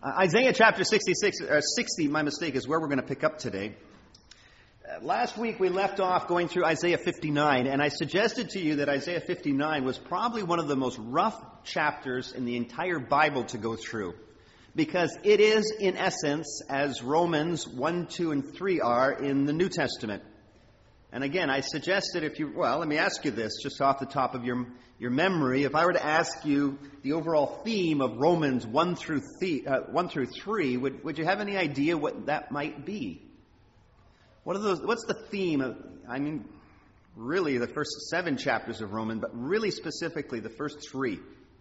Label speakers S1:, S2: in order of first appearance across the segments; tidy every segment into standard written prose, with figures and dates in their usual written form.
S1: Isaiah chapter 60, my mistake, is where we're going to pick up today. Last week we left off going through Isaiah 59, and I suggested to you that Isaiah 59 was probably one of the most rough chapters in the entire Bible to go through, because it is, in essence, as Romans 1, 2, and 3 are in the New Testament. And again, I suggested let me ask you this, just off the top of your memory. If I were to ask you the overall theme of Romans 1 through 3, would you have any idea what that might be? What's the theme of, really the first 7 chapters of Romans, but really specifically the first 3?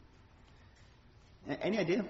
S1: Any idea?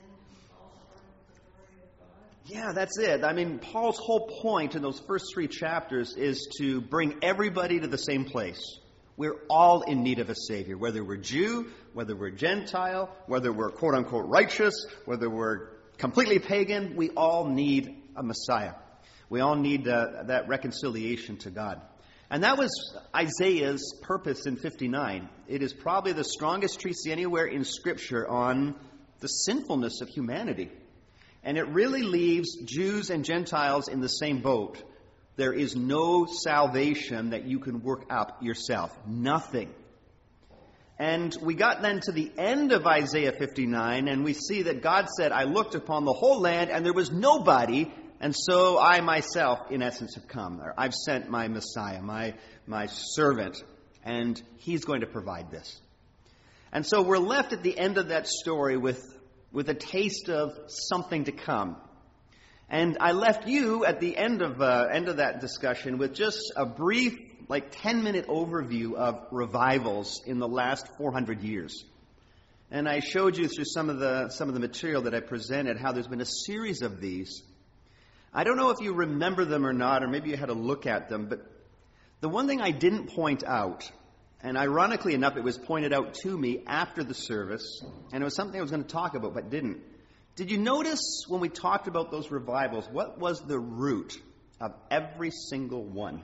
S1: Yeah, that's it. Paul's whole point in those first 3 chapters is to bring everybody to the same place. We're all in need of a Savior, whether we're Jew, whether we're Gentile, whether we're quote-unquote righteous, whether we're completely pagan, we all need a Messiah. We all need that reconciliation to God. And that was Isaiah's purpose in 59. It is probably the strongest treatise anywhere in Scripture on the sinfulness of humanity. And it really leaves Jews and Gentiles in the same boat. There is no salvation that you can work up yourself. Nothing. And we got then to the end of Isaiah 59, and we see that God said, I looked upon the whole land, and there was nobody, and so I myself, in essence, have come. I've sent my Messiah, my servant, and he's going to provide this. And so we're left at the end of that story with a taste of something to come. And I left you at the end of that discussion with just a brief, 10-minute overview of revivals in the last 400 years. And I showed you through some of the material that I presented how there's been a series of these. I don't know if you remember them or not, or maybe you had a look at them, but the one thing I didn't point out, and ironically enough, it was pointed out to me after the service, and it was something I was going to talk about but didn't. Did you notice when we talked about those revivals, what was the root of every single one?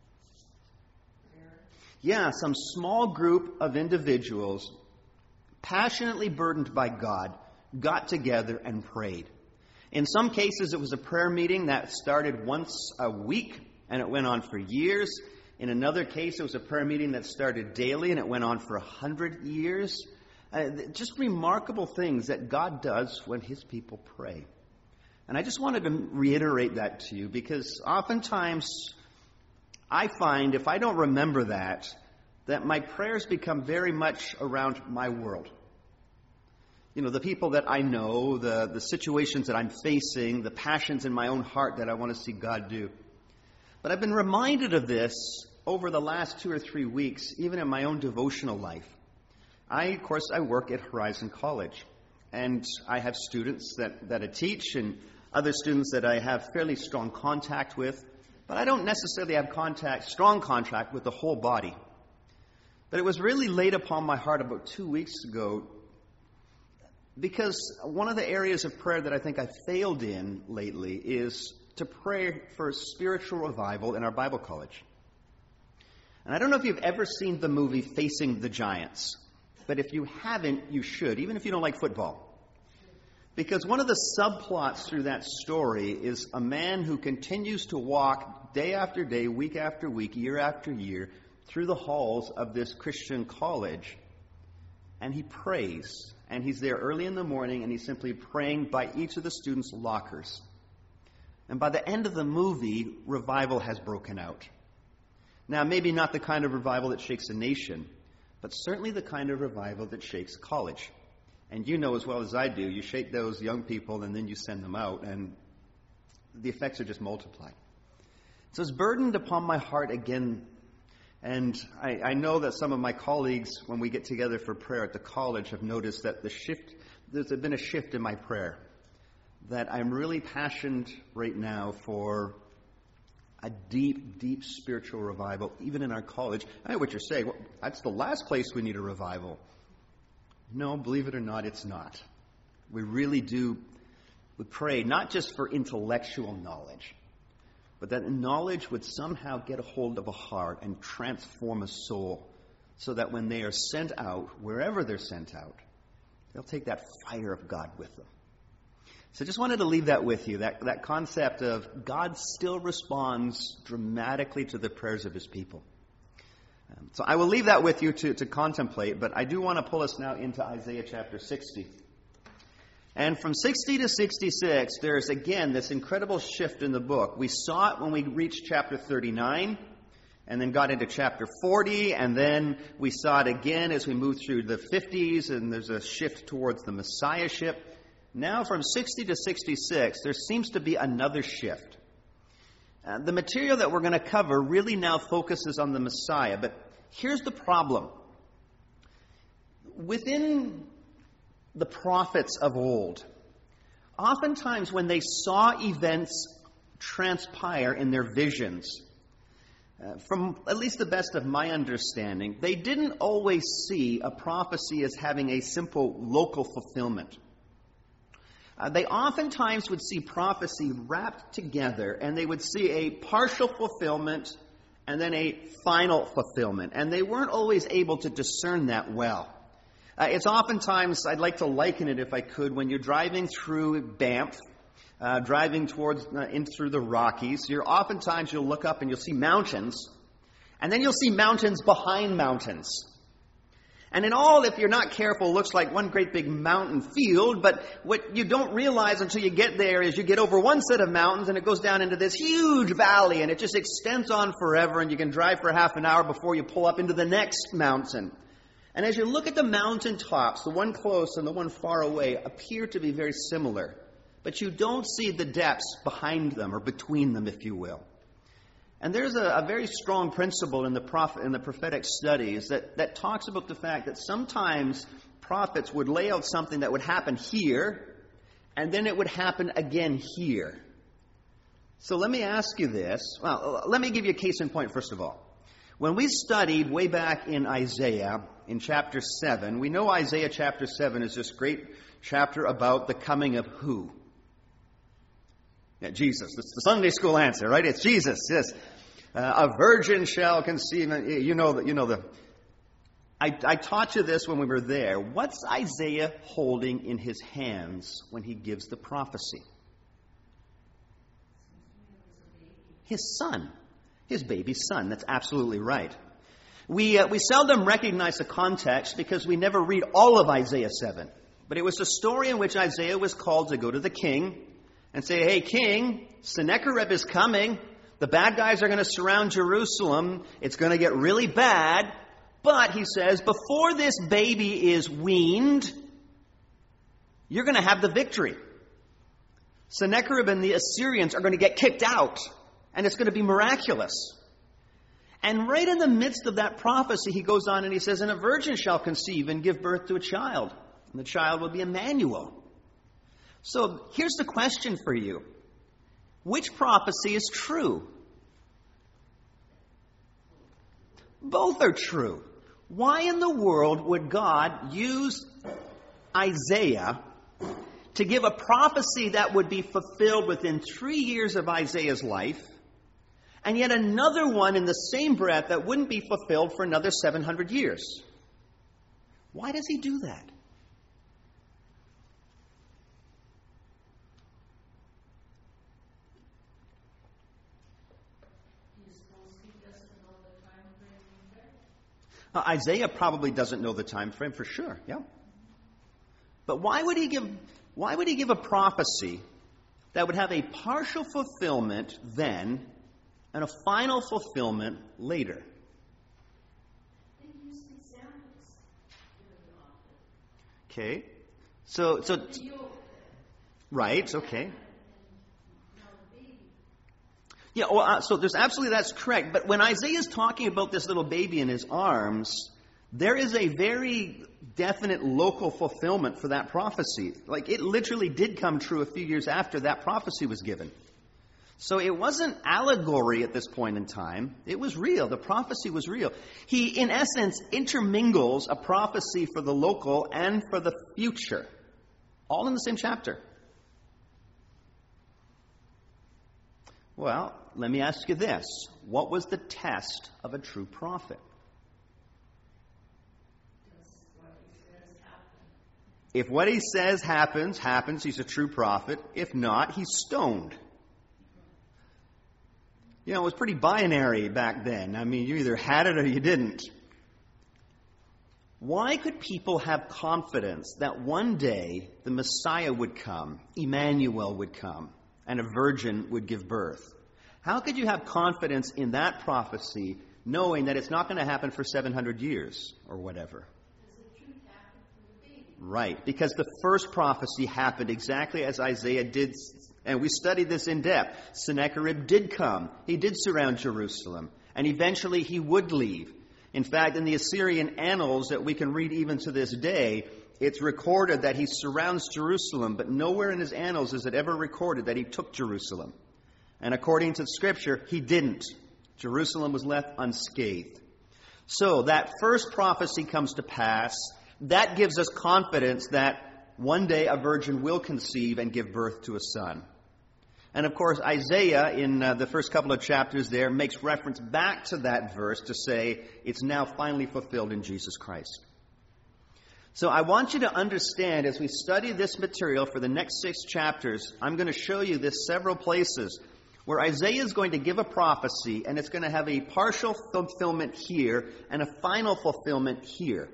S1: Yeah, some small group of individuals, passionately burdened by God, got together and prayed. In some cases, it was a prayer meeting that started once a week, and it went on for years. In another case, it was a prayer meeting that started daily, and it went on for 100 years. Just remarkable things that God does when His people pray. And I just wanted to reiterate that to you, because oftentimes I find if I don't remember that my prayers become very much around my world. The people that I know, the situations that I'm facing, the passions in my own heart that I want to see God do. But I've been reminded of this over the last 2 or 3 weeks, even in my own devotional life. I work at Horizon College, and I have students that I teach and other students that I have fairly strong contact with, but I don't necessarily have strong contact with the whole body. But it was really laid upon my heart about 2 weeks ago, because one of the areas of prayer that I think I failed in lately is to pray for spiritual revival in our Bible college. And I don't know if you've ever seen the movie Facing the Giants, but if you haven't, you should, even if you don't like football. Because one of the subplots through that story is a man who continues to walk day after day, week after week, year after year, through the halls of this Christian college, and he prays. And he's there early in the morning, and he's simply praying by each of the students' lockers. And by the end of the movie, revival has broken out. Now, maybe not the kind of revival that shakes a nation, but certainly the kind of revival that shakes college. And you know as well as I do, you shake those young people and then you send them out, and the effects are just multiplied. So it's burdened upon my heart again. And I know that some of my colleagues, when we get together for prayer at the college, have noticed that there's been a shift in my prayer. That I'm really passionate right now for a deep, deep spiritual revival, even in our college. I know what you're saying. Well, that's the last place we need a revival. No, believe it or not, it's not. We really do. We pray not just for intellectual knowledge, but that knowledge would somehow get a hold of a heart and transform a soul, so that when they are sent out, wherever they're sent out, they'll take that fire of God with them. So just wanted to leave that with you, that concept of God still responds dramatically to the prayers of his people. So I will leave that with you to contemplate, but I do want to pull us now into Isaiah chapter 60. And from 60 to 66, there's again this incredible shift in the book. We saw it when we reached chapter 39, and then got into chapter 40, and then we saw it again as we moved through the 50s, and there's a shift towards the Messiahship. Now from 60 to 66, there seems to be another shift. The material that we're going to cover really now focuses on the Messiah, but here's the problem. Within the prophets of old, oftentimes when they saw events transpire in their visions, from at least the best of my understanding, they didn't always see a prophecy as having a simple local fulfillment. They oftentimes would see prophecy wrapped together, and they would see a partial fulfillment and then a final fulfillment. And they weren't always able to discern that well. It's oftentimes, I'd like to liken it if I could, when you're driving through Banff, driving in through the Rockies, oftentimes you'll look up and you'll see mountains, and then you'll see mountains behind mountains. And in all, if you're not careful, it looks like one great big mountain field, but what you don't realize until you get there is you get over one set of mountains and it goes down into this huge valley and it just extends on forever, and you can drive for half an hour before you pull up into the next mountain. And as you look at the mountain tops, the one close and the one far away appear to be very similar, but you don't see the depths behind them or between them, if you will. And there's a very strong principle in the prophetic studies that talks about the fact that sometimes prophets would lay out something that would happen here, and then it would happen again here. So let me ask you this. Well, let me give you a case in point, first of all. When we studied way back in Isaiah, in chapter 7, we know Isaiah chapter 7 is this great chapter about the coming of who? Yeah, Jesus. It's the Sunday school answer, right? It's Jesus, yes. A virgin shall conceive. I taught you this when we were there. What's Isaiah holding in his hands when he gives the prophecy? His son. His baby son. That's absolutely right. We seldom recognize the context because we never read all of Isaiah 7. But it was a story in which Isaiah was called to go to the king and say, "Hey, king, Sennacherib is coming. The bad guys are going to surround Jerusalem. It's going to get really bad. But," he says, "before this baby is weaned, you're going to have the victory. Sennacherib and the Assyrians are going to get kicked out, and it's going to be miraculous." And right in the midst of that prophecy, he goes on and he says, "And a virgin shall conceive and give birth to a child, and the child will be Emmanuel." So here's the question for you. Which prophecy is true? Both are true. Why in the world would God use Isaiah to give a prophecy that would be fulfilled within 3 years of Isaiah's life, and yet another one in the same breath that wouldn't be fulfilled for another 700 years? Why does he do that? Isaiah probably doesn't know the time frame for sure, yeah. But why would he give a prophecy that would have a partial fulfillment then and a final fulfillment later? Okay. So right, okay. Yeah, well, so there's absolutely, that's correct. But when Isaiah is talking about this little baby in his arms, there is a very definite local fulfillment for that prophecy. Like, it literally did come true a few years after that prophecy was given. So it wasn't allegory at this point in time. It was real. The prophecy was real. He, in essence, intermingles a prophecy for the local and for the future, all in the same chapter. Well, let me ask you this. What was the test of a true prophet? If what he says happens, he's a true prophet. If not, he's stoned. You know, it was pretty binary back then. I mean, you either had it or you didn't. Why could people have confidence that one day the Messiah would come, Emmanuel would come, and a virgin would give birth? How could you have confidence in that prophecy knowing that it's not going to happen for 700 years or whatever? Right, because the first prophecy happened exactly as Isaiah did, and we studied this in depth. Sennacherib did come. He did surround Jerusalem, and eventually he would leave. In fact, in the Assyrian annals that we can read even to this day, it's recorded that he surrounds Jerusalem, but nowhere in his annals is it ever recorded that he took Jerusalem. And according to Scripture, he didn't. Jerusalem was left unscathed. So that first prophecy comes to pass. That gives us confidence that one day a virgin will conceive and give birth to a son. And of course, Isaiah, in the first couple of chapters there, makes reference back to that verse to say it's now finally fulfilled in Jesus Christ. So I want you to understand, as we study this material for the next 6 chapters, I'm going to show you this several places where Isaiah is going to give a prophecy, and it's going to have a partial fulfillment here and a final fulfillment here.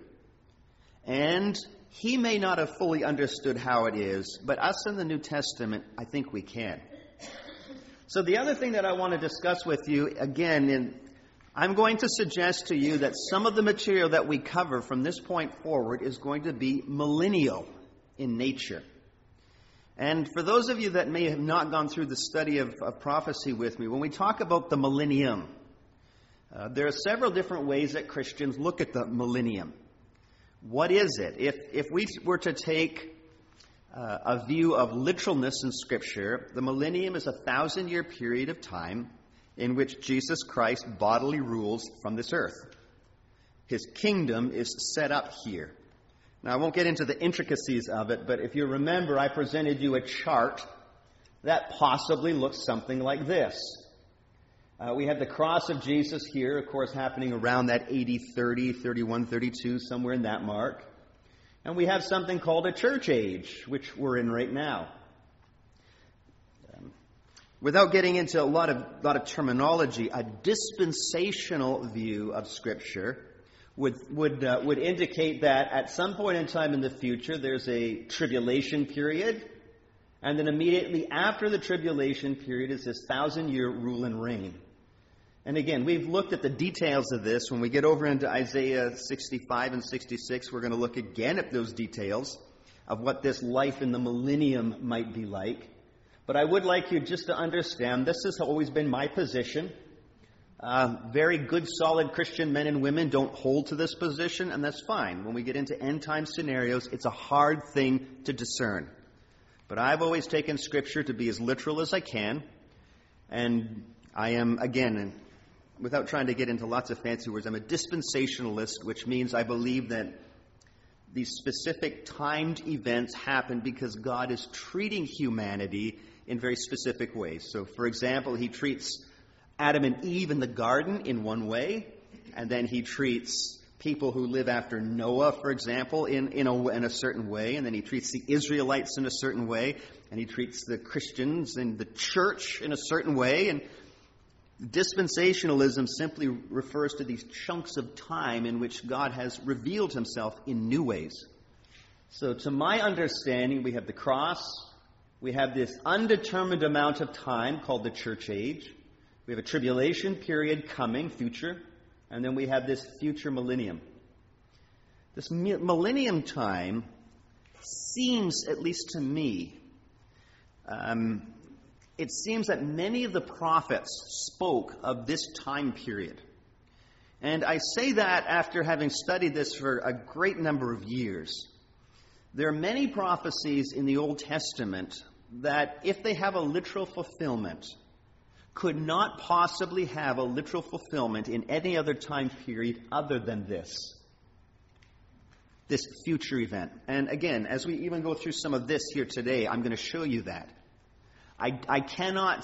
S1: And he may not have fully understood how it is, but us in the New Testament, I think we can. So the other thing that I want to discuss with you, again, I'm going to suggest to you that some of the material that we cover from this point forward is going to be millennial in nature. And for those of you that may have not gone through the study of prophecy with me, when we talk about the millennium, there are several different ways that Christians look at the millennium. What is it? If we were to take a view of literalness in Scripture, the millennium is a 1,000-year period of time in which Jesus Christ bodily rules from this earth. His kingdom is set up here. Now, I won't get into the intricacies of it, but if you remember, I presented you a chart that possibly looks something like this. We have the cross of Jesus here, of course, happening around that AD 30, 31, 32, somewhere in that mark. And we have something called a church age, which we're in right now. Without getting into a lot of terminology, a dispensational view of Scripture would indicate that at some point in time in the future, there's a tribulation period, and then immediately after the tribulation period is this 1,000-year rule and reign. And again, we've looked at the details of this. When we get over into Isaiah 65 and 66, we're going to look again at those details of what this life in the millennium might be like. But I would like you just to understand, this has always been my position. Very good, solid Christian men and women don't hold to this position, and that's fine. When we get into end-time scenarios, it's a hard thing to discern. But I've always taken Scripture to be as literal as I can, and I am, again, without trying to get into lots of fancy words, I'm a dispensationalist, which means I believe that these specific timed events happen because God is treating humanity in very specific ways. So, for example, he treats Adam and Eve in the garden in one way, and then he treats people who live after Noah, for example, in a certain way, and then he treats the Israelites in a certain way, and he treats the Christians and the church in a certain way. And dispensationalism simply refers to these chunks of time in which God has revealed himself in new ways. So to my understanding, we have the cross, we have this undetermined amount of time called the church age, we have a tribulation period coming, future, and then we have this future millennium. This millennium time seems, at least to me, it seems that many of the prophets spoke of this time period. And I say that after having studied this for a great number of years. There are many prophecies in the Old Testament that, if they have a literal fulfillment, could not possibly have a literal fulfillment in any other time period other than this future event. And again, as we even go through some of this here today, I'm going to show you that. I cannot,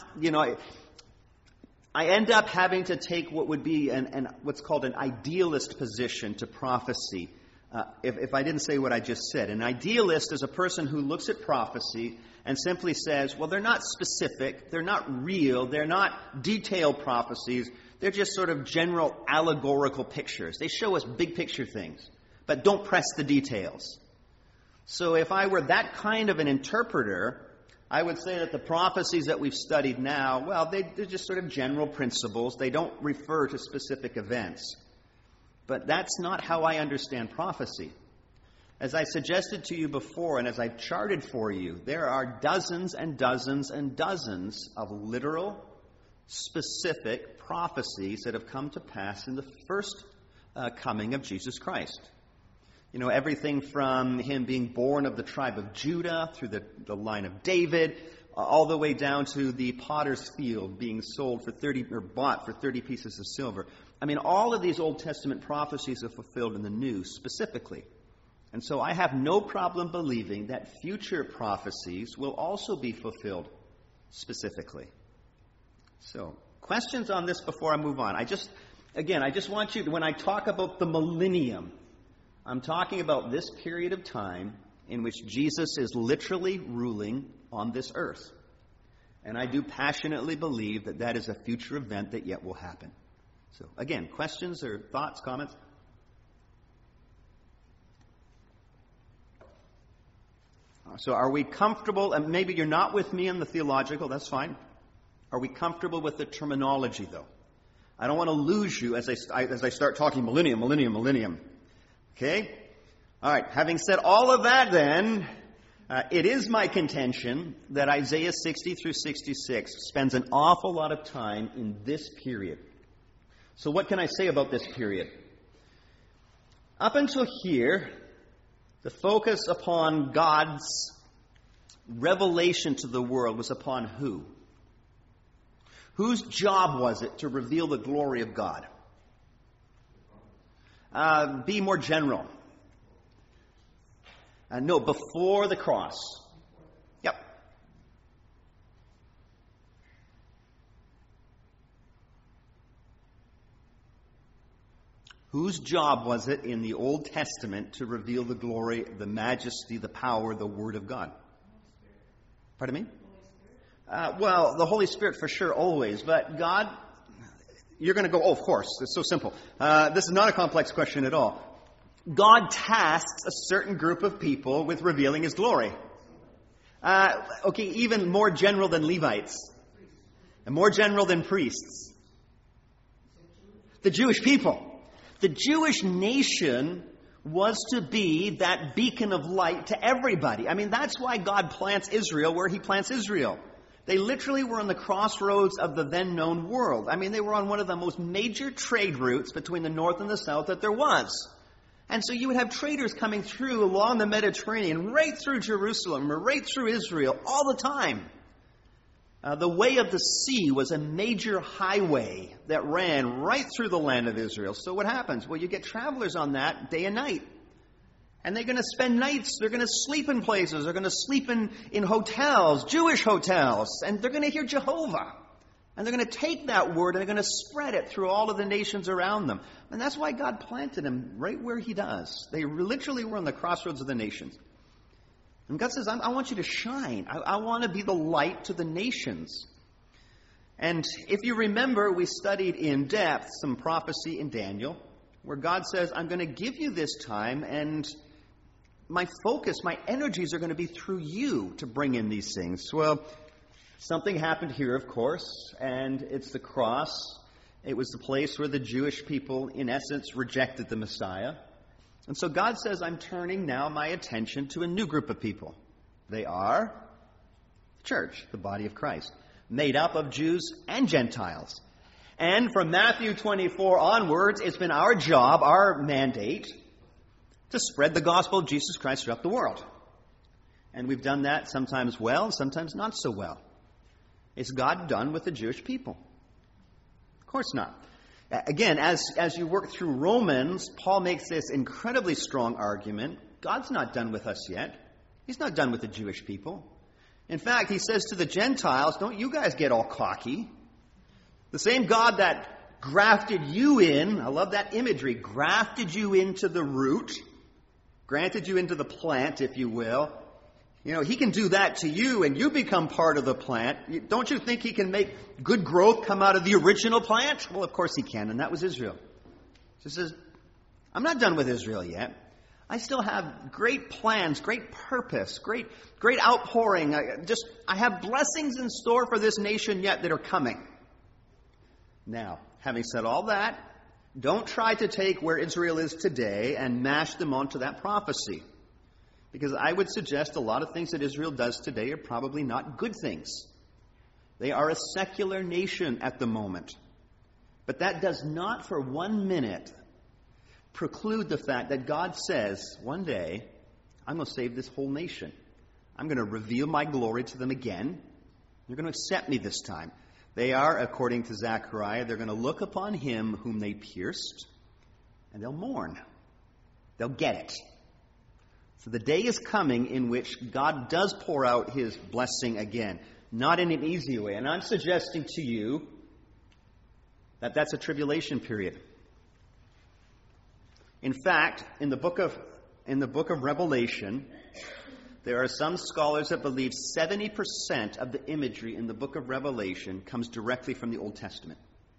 S1: I end up having to take what would be what's called an idealist position to prophecy. if I didn't say what I just said. An idealist is a person who looks at prophecy and simply says, well, they're not specific, they're not real, they're not detailed prophecies, they're just sort of general allegorical pictures. They show us big picture things, but don't press the details. So if I were that kind of an interpreter, I would say that the prophecies that we've studied now, well, they're just sort of general principles. They don't refer to specific events. But that's not how I understand prophecy. As I suggested to you before, and as I've charted for you, there are dozens and dozens and dozens of literal, specific prophecies that have come to pass in the first coming of Jesus Christ. You know, everything from him being born of the tribe of Judah through the line of David, all the way down to the potter's field being sold for 30 or bought for 30 pieces of silver. I mean, all of these Old Testament prophecies are fulfilled in the New specifically. And so I have no problem believing that future prophecies will also be fulfilled specifically. So, questions on this before I move on? I just want you, when I talk about the millennium, I'm talking about this period of time in which Jesus is literally ruling on this earth. And I do passionately believe that that is a future event that yet will happen. So, again, questions or thoughts, comments? So are we comfortable, and maybe you're not with me on the theological, that's fine. Are we comfortable with the terminology, though? I don't want to lose you as I start talking millennium. Okay? All right. Having said all of that, then, it is my contention that Isaiah 60 through 66 spends an awful lot of time in this period. So what can I say about this period? Up until here, the focus upon God's revelation to the world was upon who? Whose job was it to reveal the glory of God? Be more general. No, before the cross. Yep. Whose job was it in the Old Testament to reveal the glory, the majesty, the power, the Word of God? Pardon me? Well, the Holy Spirit for sure, always. But God, you're going to go, oh, of course. It's so simple. This is not a complex question at all. God tasks a certain group of people with revealing His glory. Even more general than Levites. And more general than priests. The Jewish people. The Jewish nation was to be that beacon of light to everybody. I mean, that's why God plants Israel where He plants Israel. They literally were on the crossroads of the then known world. I mean, they were on one of the most major trade routes between the north and the south that there was. And so you would have traders coming through along the Mediterranean, right through Jerusalem, or right through Israel, all the time. The way of the sea was a major highway that ran right through the land of Israel. So what happens? Well, you get travelers on that day and night. And they're going to spend nights, they're going to sleep in places, they're going to sleep in hotels, Jewish hotels, and they're going to hear Jehovah. And they're going to take that word and they're going to spread it through all of the nations around them. And that's why God planted them right where He does. They literally were on the crossroads of the nations. And God says, I want you to shine. I want to be the light to the nations. And if you remember, we studied in depth some prophecy in Daniel, where God says, I'm going to give you this time, and my focus, my energies are going to be through you to bring in these things. Well, something happened here, of course, and it's the cross. It was the place where the Jewish people, in essence, rejected the Messiah. And so God says, I'm turning now my attention to a new group of people. They are the church, the body of Christ, made up of Jews and Gentiles. And from Matthew 24 onwards, it's been our job, our mandate, to spread the gospel of Jesus Christ throughout the world. And we've done that sometimes well, sometimes not so well. Is God done with the Jewish people? Of course not. Again, as you work through Romans, Paul makes this incredibly strong argument. God's not done with us yet. He's not done with the Jewish people. In fact, he says to the Gentiles, don't you guys get all cocky. The same God that grafted you in, I love that imagery, grafted you into the root, granted you into the plant, if you will. He can do that to you and you become part of the plant. Don't you think he can make good growth come out of the original plant? Well, of course he can, and that was Israel. He says, I'm not done with Israel yet. I still have great plans, great purpose, great outpouring. I have blessings in store for this nation yet that are coming. Now, having said all that, don't try to take where Israel is today and mash them onto that prophecy. Because I would suggest a lot of things that Israel does today are probably not good things. They are a secular nation at the moment. But that does not for 1 minute preclude the fact that God says, one day, I'm going to save this whole nation. I'm going to reveal my glory to them again. They're going to accept me this time. They are, according to Zechariah, they're going to look upon him whom they pierced, and they'll mourn. They'll get it. So the day is coming in which God does pour out his blessing again, not in an easy way. And I'm suggesting to you that that's a tribulation period. In fact, in the book of Revelation, there are some scholars that believe 70% of the imagery in the book of Revelation comes directly from the Old Testament.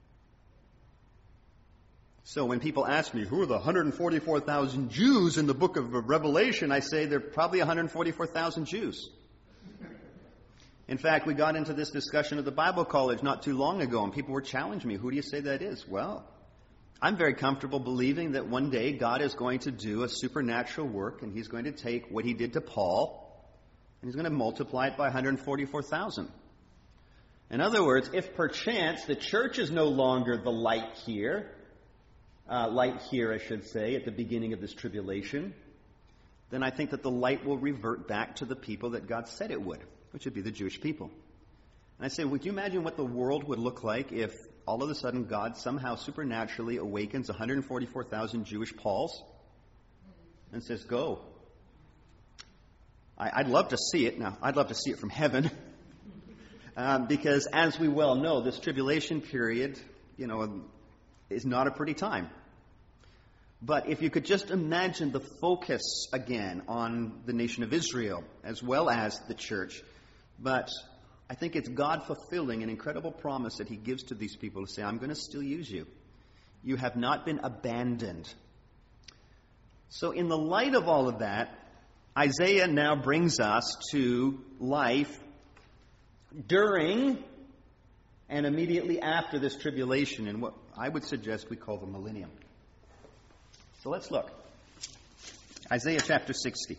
S1: So when people ask me, who are the 144,000 Jews in the book of Revelation, I say they're probably 144,000 Jews. In fact, we got into this discussion at the Bible college not too long ago, and people were challenging me, who do you say that is? Well, I'm very comfortable believing that one day God is going to do a supernatural work, and he's going to take what he did to Paul, and he's going to multiply it by 144,000. In other words, if perchance the church is no longer the light here, I should say, at the beginning of this tribulation, then I think that the light will revert back to the people that God said it would, which would be the Jewish people. And I say, would you imagine what the world would look like if all of a sudden God somehow supernaturally awakens 144,000 Jewish Pauls and says, go? I'd love to see it. Now, I'd love to see it from heaven. Because as we well know, this tribulation period, is not a pretty time. But if you could just imagine the focus again on the nation of Israel as well as the church. But I think it's God fulfilling an incredible promise that he gives to these people to say, I'm going to still use you. You have not been abandoned. So in the light of all of that, Isaiah now brings us to life during and immediately after this tribulation in what I would suggest we call the millennium. So let's look. Isaiah chapter 60.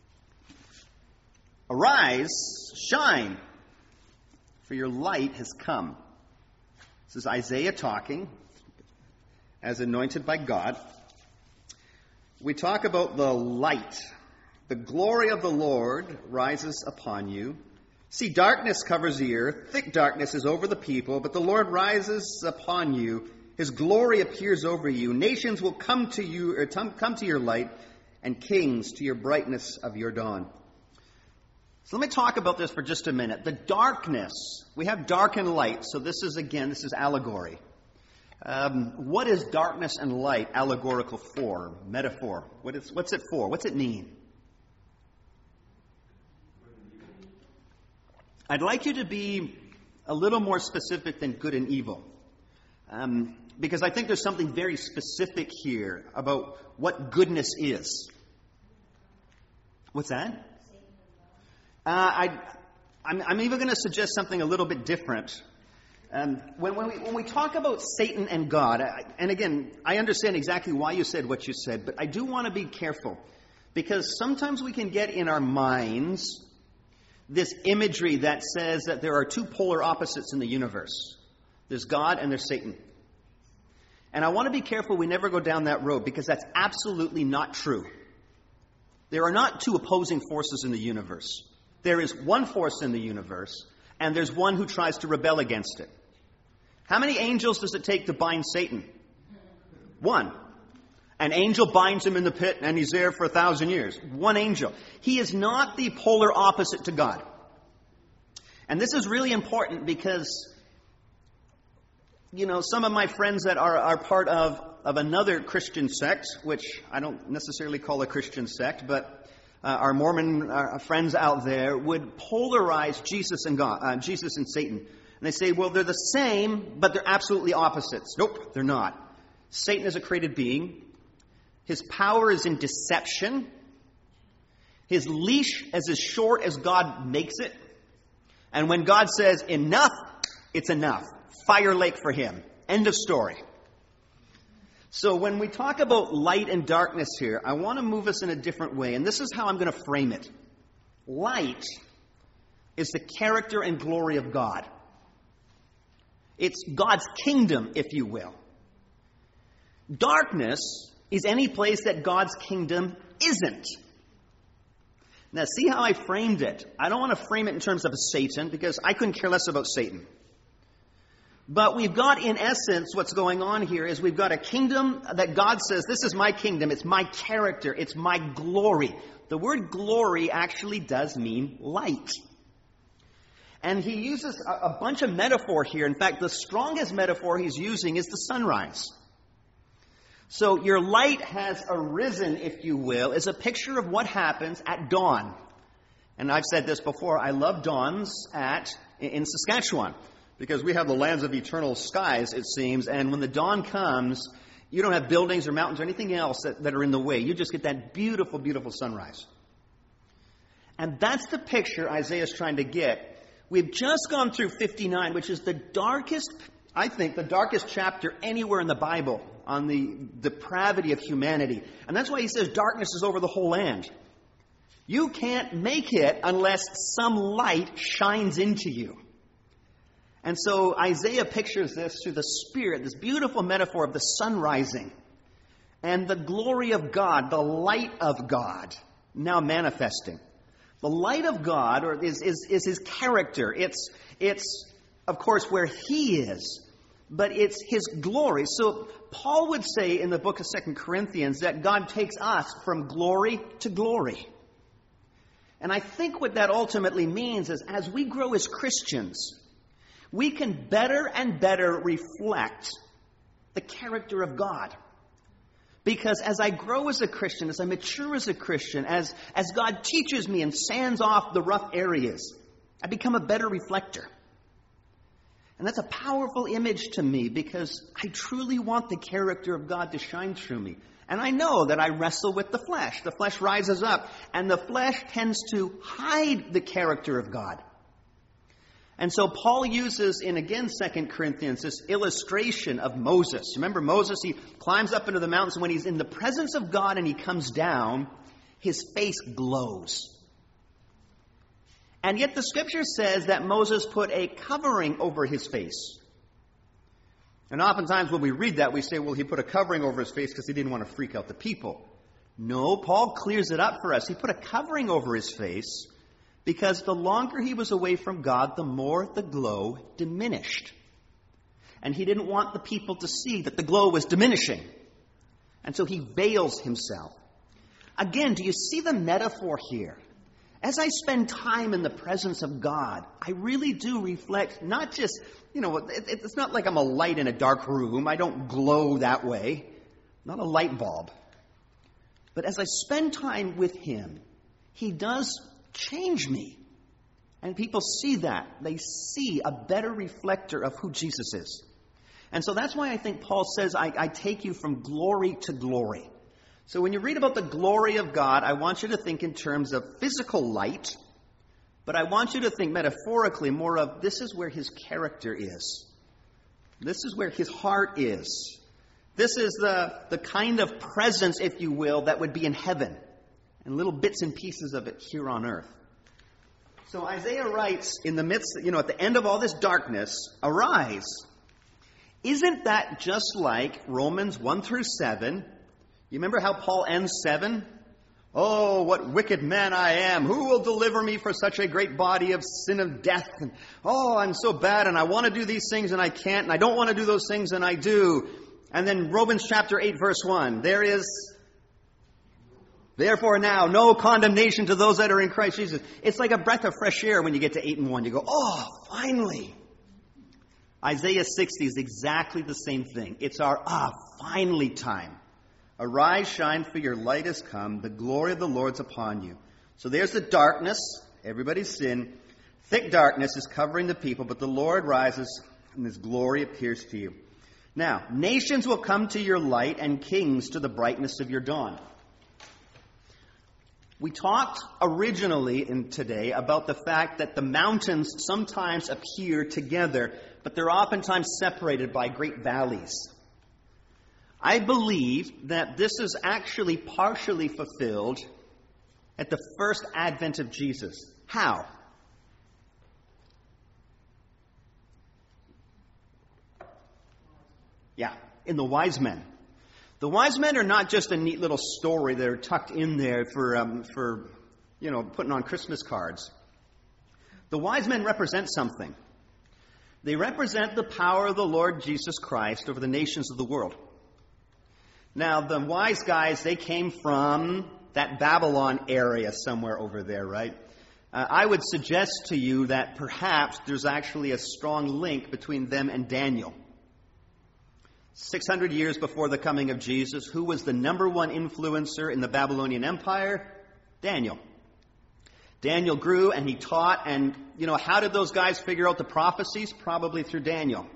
S1: Arise, shine, for your light has come. This is Isaiah talking as anointed by God. We talk about the light. The glory of the Lord rises upon you. See, darkness covers the earth, thick darkness is over the people, but the Lord rises upon you. His glory appears over you. Nations will come to you, or come to your light, and kings to your brightness of your dawn. So let me talk about this for just a minute. The darkness, we have dark and light. So this is allegory. What is darkness and light allegorical for? Metaphor. What's it for? What's it mean? I'd like you to be a little more specific than good and evil. Because I think there's something very specific here about what goodness is. What's that? I'm even going to suggest something a little bit different. When we talk about Satan and God, and again, I understand exactly why you said what you said, but I do want to be careful. Because sometimes we can get in our minds this imagery that says that there are two polar opposites in the universe. There's God and there's Satan. And I want to be careful we never go down that road, because that's absolutely not true. There are not two opposing forces in the universe. There is one force in the universe, and there's one who tries to rebel against it. How many angels does it take to bind Satan? One. An angel binds him in the pit, and he's there for 1,000 years. One angel. He is not the polar opposite to God. And this is really important because, some of my friends that are part of of another Christian sect, which I don't necessarily call a Christian sect, but our Mormon friends out there would polarize Jesus and God, Jesus and Satan. And they say, well, they're the same, but they're absolutely opposites. Nope, they're not. Satan is a created being. His power is in deception. His leash is as short as God makes it. And when God says enough, it's enough. Fire lake for him. End of story. So when we talk about light and darkness here, I want to move us in a different way. And this is how I'm going to frame it. Light is the character and glory of God. It's God's kingdom, if you will. Darkness is any place that God's kingdom isn't. Now, see how I framed it? I don't want to frame it in terms of a Satan, because I couldn't care less about Satan. But we've got, in essence, what's going on here is we've got a kingdom that God says, this is my kingdom, it's my character, it's my glory. The word glory actually does mean light. And he uses a bunch of metaphor here. In fact, the strongest metaphor he's using is the sunrise. So your light has arisen, if you will, is a picture of what happens at dawn. And I've said this before, I love dawns in Saskatchewan, because we have the lands of eternal skies, it seems, and when the dawn comes, you don't have buildings or mountains or anything else that are in the way. You just get that beautiful, beautiful sunrise. And that's the picture Isaiah's trying to get. We've just gone through 59, which is the darkest, I think, the darkest chapter anywhere in the Bible on the depravity of humanity. And that's why he says darkness is over the whole land. You can't make it unless some light shines into you. And so Isaiah pictures this through the Spirit, this beautiful metaphor of the sun rising and the glory of God, the light of God, now manifesting. The light of God is his character. It's, of course, where he is, but it's his glory. So Paul would say in the book of 2 Corinthians that God takes us from glory to glory. And I think what that ultimately means is as we grow as Christians, we can better and better reflect the character of God. Because as I grow as a Christian, as I mature as a Christian, as God teaches me and sands off the rough areas, I become a better reflector. And that's a powerful image to me because I truly want the character of God to shine through me. And I know that I wrestle with the flesh. The flesh rises up, and the flesh tends to hide the character of God. And so Paul uses in, again, 2 Corinthians, this illustration of Moses. Remember Moses, he climbs up into the mountains, and when he's in the presence of God and he comes down, his face glows. And yet the Scripture says that Moses put a covering over his face. And oftentimes when we read that, we say, well, he put a covering over his face because he didn't want to freak out the people. No, Paul clears it up for us. He put a covering over his face because the longer he was away from God, the more the glow diminished. And he didn't want the people to see that the glow was diminishing. And so he veils himself. Again, do you see the metaphor here? As I spend time in the presence of God, I really do reflect not just, it's not like I'm a light in a dark room. I don't glow that way. I'm not a light bulb. But as I spend time with him, he does change me. And people see that. They see a better reflector of who Jesus is. And so that's why I think Paul says, I take you from glory to glory. So when you read about the glory of God, I want you to think in terms of physical light, but I want you to think metaphorically more of this is where his character is. This is where his heart is. This is the kind of presence, if you will, that would be in heaven, and little bits and pieces of it here on earth. So Isaiah writes in the midst, at the end of all this darkness, arise. Isn't that just like Romans 1 through 7? You remember how Paul ends 7? Oh, what wicked man I am. Who will deliver me from such a great body of sin and death? And, oh, I'm so bad and I want to do these things and I can't. And I don't want to do those things and I do. And then Romans chapter 8 verse 1. There is, therefore now, no condemnation to those that are in Christ Jesus. It's like a breath of fresh air when you get to 8 and 1. You go, oh, finally. Isaiah 60 is exactly the same thing. It's our finally time. Arise, shine, for your light has come. The glory of the Lord's upon you. So there's the darkness, everybody's sin. Thick darkness is covering the people, but the Lord rises and his glory appears to you. Now, nations will come to your light and kings to the brightness of your dawn. We talked originally today about the fact that the mountains sometimes appear together, but they're oftentimes separated by great valleys. I believe that this is actually partially fulfilled at the first advent of Jesus. How? Yeah, in the wise men. The wise men are not just a neat little story that are tucked in there for putting on Christmas cards. The wise men represent something. They represent the power of the Lord Jesus Christ over the nations of the world. Now, the wise guys, they came from that Babylon area somewhere over there, right? I would suggest to you that perhaps there's actually a strong link between them and Daniel. 600 years before the coming of Jesus, who was the number one influencer in the Babylonian Empire? Daniel. Daniel grew and he taught, and, how did those guys figure out the prophecies? Probably through Daniel.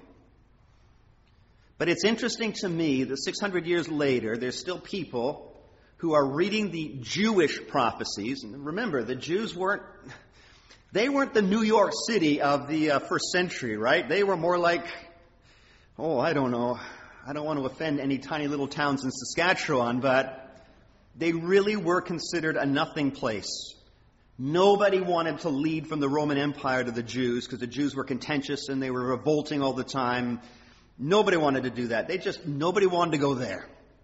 S1: But it's interesting to me that 600 years later, there's still people who are reading the Jewish prophecies. And remember, the Jews weren't the New York City of the first century, right? They were more like, I don't know. I don't want to offend any tiny little towns in Saskatchewan, but they really were considered a nothing place. Nobody wanted to lead from the Roman Empire to the Jews because the Jews were contentious and they were revolting all the time. Nobody wanted to do that. Nobody wanted to go there.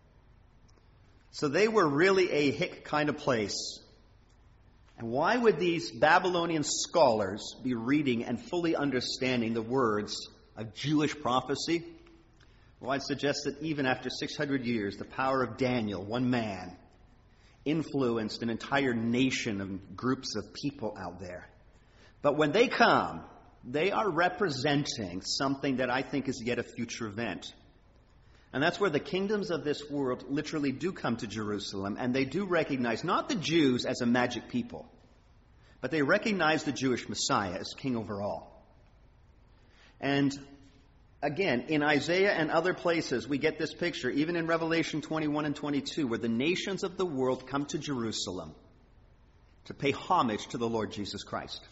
S1: So they were really a hick kind of place. And why would these Babylonian scholars be reading and fully understanding the words of Jewish prophecy? Well, I'd suggest that even after 600 years, the power of Daniel, one man, influenced an entire nation of groups of people out there. But when they come, they are representing something that I think is yet a future event. And that's where the kingdoms of this world literally do come to Jerusalem, and they do recognize not the Jews as a magic people, but they recognize the Jewish Messiah as king over all. And again, in Isaiah and other places, we get this picture, even in Revelation 21 and 22, where the nations of the world come to Jerusalem to pay homage to the Lord Jesus Christ.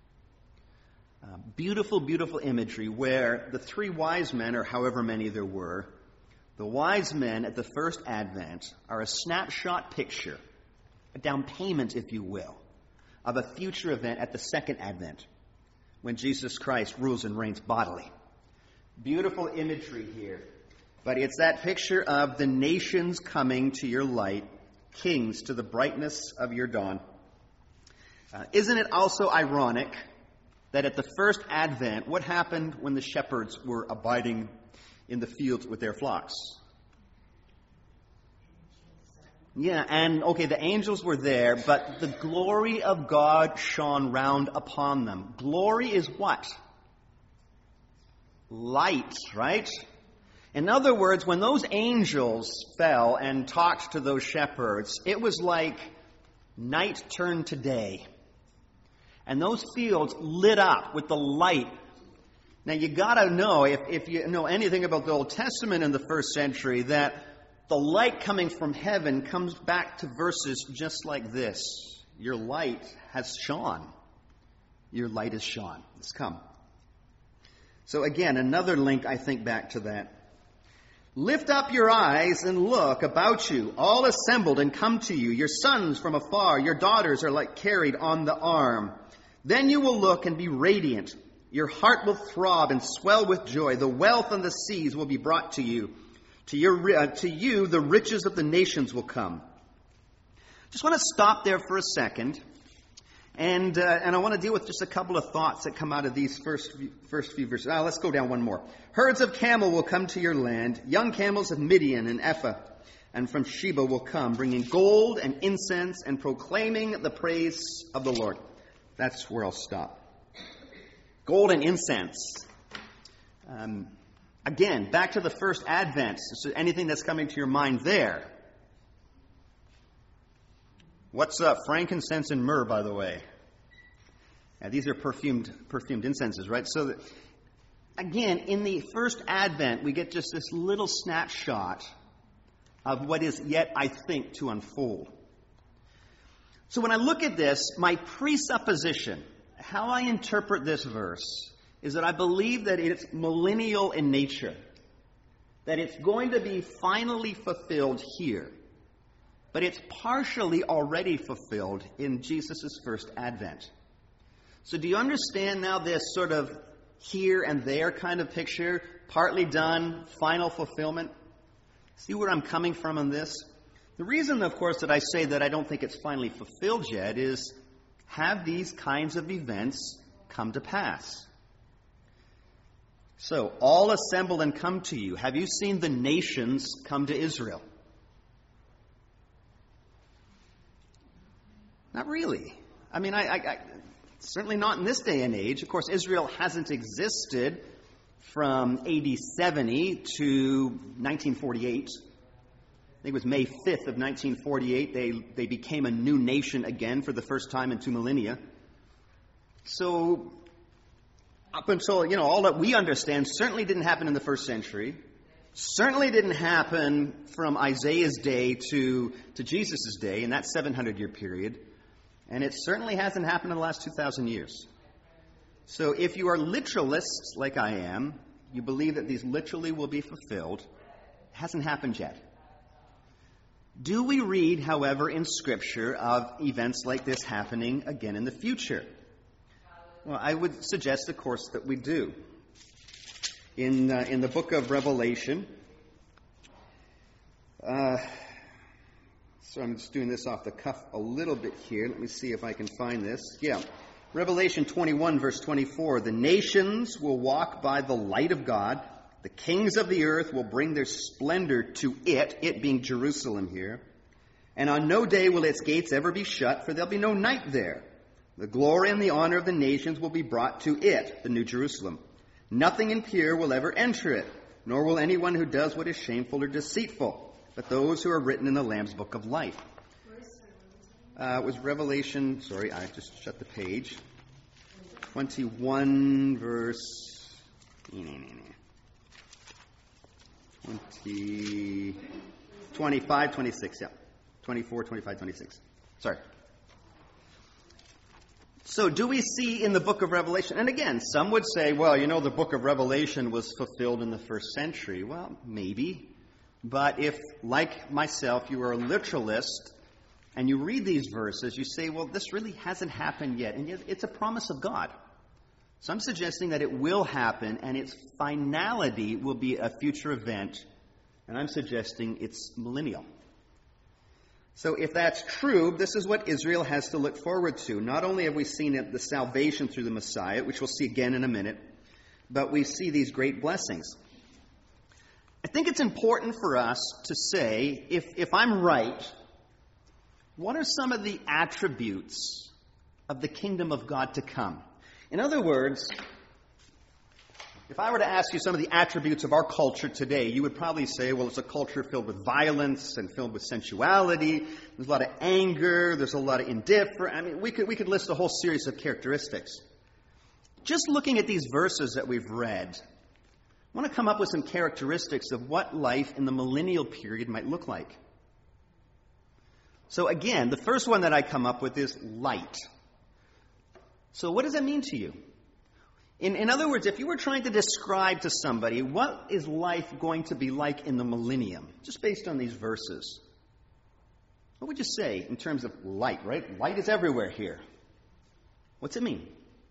S1: Beautiful, beautiful imagery where the three wise men, or however many there were, the wise men at the first advent are a snapshot picture, a down payment, if you will, of a future event at the second advent, when Jesus Christ rules and reigns bodily. Beautiful imagery here. But it's that picture of the nations coming to your light, kings to the brightness of your dawn. Isn't it also ironic that at the first advent, what happened when the shepherds were abiding in the fields with their flocks? Yeah, and the angels were there, but the glory of God shone round upon them. Glory is what? Light, right? In other words, when those angels fell and talked to those shepherds, it was like night turned to day. And those fields lit up with the light. Now you gotta know, if you know anything about the Old Testament in the first century, that the light coming from heaven comes back to verses just like this. Your light has shone. Your light has shone. It's come. So again, another link, I think, back to that. Lift up your eyes and look about you, all assembled and come to you. Your sons from afar, your daughters are like carried on the arm. Then you will look and be radiant. Your heart will throb and swell with joy. The wealth and the seas will be brought to you. To you, the riches of the nations will come. Just want to stop there for a second. And I want to deal with just a couple of thoughts that come out of these first few verses. Let's go down one more. Herds of camel will come to your land. Young camels of Midian and Ephah and from Sheba will come, bringing gold and incense and proclaiming the praise of the Lord. That's where I'll stop. Gold and incense. Again, back to the first Advent. Is there anything that's coming to your mind there? What's frankincense and myrrh, by the way? Now, these are perfumed incenses, right? So, again, in the first Advent, we get just this little snapshot of what is yet, I think, to unfold. So when I look at this, my presupposition, how I interpret this verse, is that I believe that it's millennial in nature, that it's going to be finally fulfilled here, but it's partially already fulfilled in Jesus' first Advent. So do you understand now this sort of here and there kind of picture, partly done, final fulfillment? See where I'm coming from on this? The reason, of course, that I say that I don't think it's finally fulfilled yet is, have these kinds of events come to pass? So, all assemble and come to you. Have you seen the nations come to Israel? Not really. I mean, I certainly not in this day and age. Of course, Israel hasn't existed from AD 70 to 1948. I think it was May 5th of 1948. They became a new nation again for the first time in 2 millennia. So, up until, all that we understand certainly didn't happen in the first century. Certainly didn't happen from Isaiah's day to Jesus' day in that 700-year period. And it certainly hasn't happened in the last 2,000 years. So if you are literalists like I am, you believe that these literally will be fulfilled. It hasn't happened yet. Do we read, however, in Scripture of events like this happening again in the future? Well, I would suggest, of course, that we do. In the book of Revelation, so I'm just doing this off the cuff a little bit here. Let me see if I can find this. Yeah. Revelation 21, verse 24. The nations will walk by the light of God. The kings of the earth will bring their splendor to it being Jerusalem here. And on no day will its gates ever be shut, for there'll be no night there. The glory and the honor of the nations will be brought to it, the New Jerusalem. Nothing impure will ever enter it, nor will anyone who does what is shameful or deceitful, but those who are written in the Lamb's book of life. It was Revelation, sorry, I just shut the page. 21 verse 25, 26, yeah. 24, 25, 26. Sorry. So do we see in the book of Revelation, and again, some would say, well, the book of Revelation was fulfilled in the first century. Well, maybe. But if, like myself, you are a literalist, and you read these verses, you say, well, this really hasn't happened yet. And yet it's a promise of God. So I'm suggesting that it will happen, and its finality will be a future event. And I'm suggesting it's millennial. So if that's true, this is what Israel has to look forward to. Not only have we seen the salvation through the Messiah, which we'll see again in a minute, but we see these great blessings. I think it's important for us to say, if I'm right, what are some of the attributes of the kingdom of God to come? In other words, if I were to ask you some of the attributes of our culture today, you would probably say, well, it's a culture filled with violence and filled with sensuality. There's a lot of anger. There's a lot of indifference. I mean, we could list a whole series of characteristics. Just looking at these verses that we've read, I want to come up with some characteristics of what life in the millennial period might look like. So again, the first one that I come up with is light. So what does that mean to you? In other words, if you were trying to describe to somebody what is life going to be like in the millennium, just based on these verses, what would you say in terms of light, right? Light is everywhere here. What's it mean?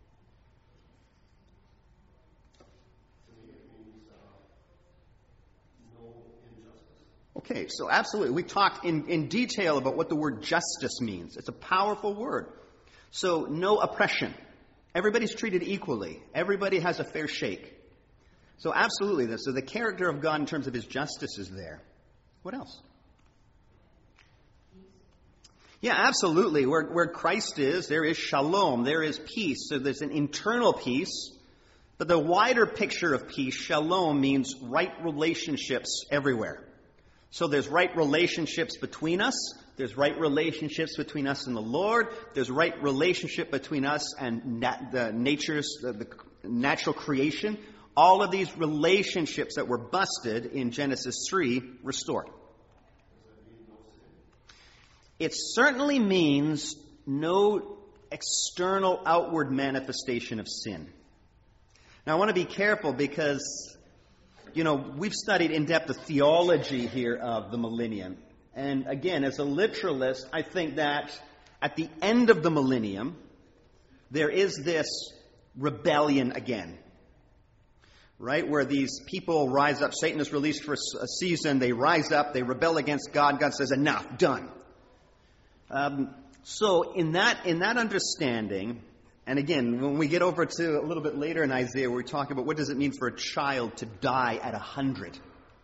S1: Okay, so absolutely. We talked in detail about what the word justice means. It's a powerful word. So no oppression. Everybody's treated equally. Everybody has a fair shake. So absolutely. So the character of God in terms of his justice is there. What else? Yeah, absolutely. Where Christ is, there is shalom. There is peace. So there's an internal peace. But the wider picture of peace, shalom, means right relationships everywhere. So there's right relationships between us. There's right relationships between us and the Lord. There's right relationship between us and the natural creation. All of these relationships that were busted in Genesis 3 restored. It certainly means no external outward manifestation of sin. Now, I want to be careful because, we've studied in depth the theology here of the millennium. And again, as a literalist, I think that at the end of the millennium, there is this rebellion again. Right? Where these people rise up. Satan is released for a season. They rise up. They rebel against God. God says, enough, done. So in that understanding, and again, when we get over to a little bit later in Isaiah, where we talk about what does it mean for a child to die at 100.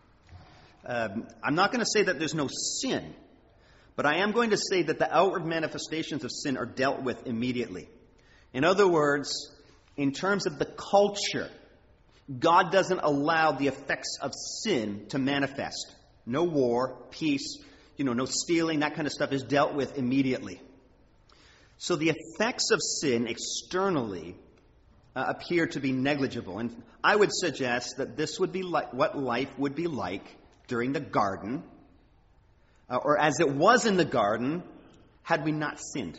S1: I'm not going to say that there's no sin, but I am going to say that the outward manifestations of sin are dealt with immediately. In other words, in terms of the culture, God doesn't allow the effects of sin to manifest. No war, peace, no stealing, that kind of stuff is dealt with immediately. So the effects of sin externally appear to be negligible. And I would suggest that this would be like what life would be like during the garden, or as it was in the garden, had we not sinned.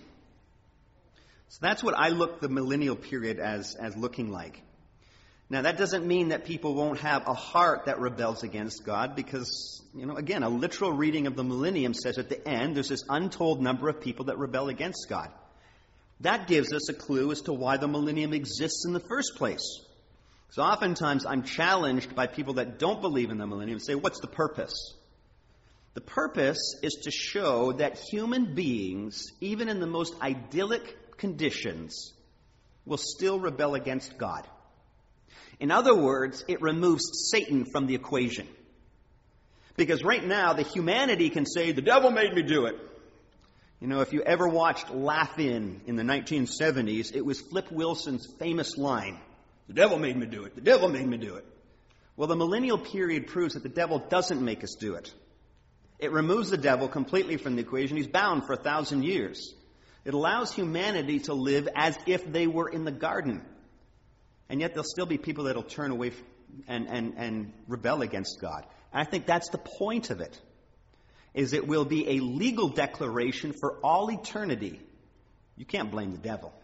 S1: So that's what I look the millennial period as looking like. Now, that doesn't mean that people won't have a heart that rebels against God because, again, a literal reading of the millennium says at the end there's this untold number of people that rebel against God. That gives us a clue as to why the millennium exists in the first place. So oftentimes I'm challenged by people that don't believe in the millennium and say, what's the purpose? The purpose is to show that human beings, even in the most idyllic conditions, will still rebel against God. In other words, it removes Satan from the equation. Because right now, the humanity can say, the devil made me do it. If you ever watched Laugh-In the 1970s, it was Flip Wilson's famous line, the devil made me do it, the devil made me do it. Well, the millennial period proves that the devil doesn't make us do it. It removes the devil completely from the equation. He's bound for 1,000 years. It allows humanity to live as if they were in the garden. And yet there'll still be people that'll turn away and rebel against God. And I think that's the point of it, is it will be a legal declaration for all eternity. You can't blame the devil.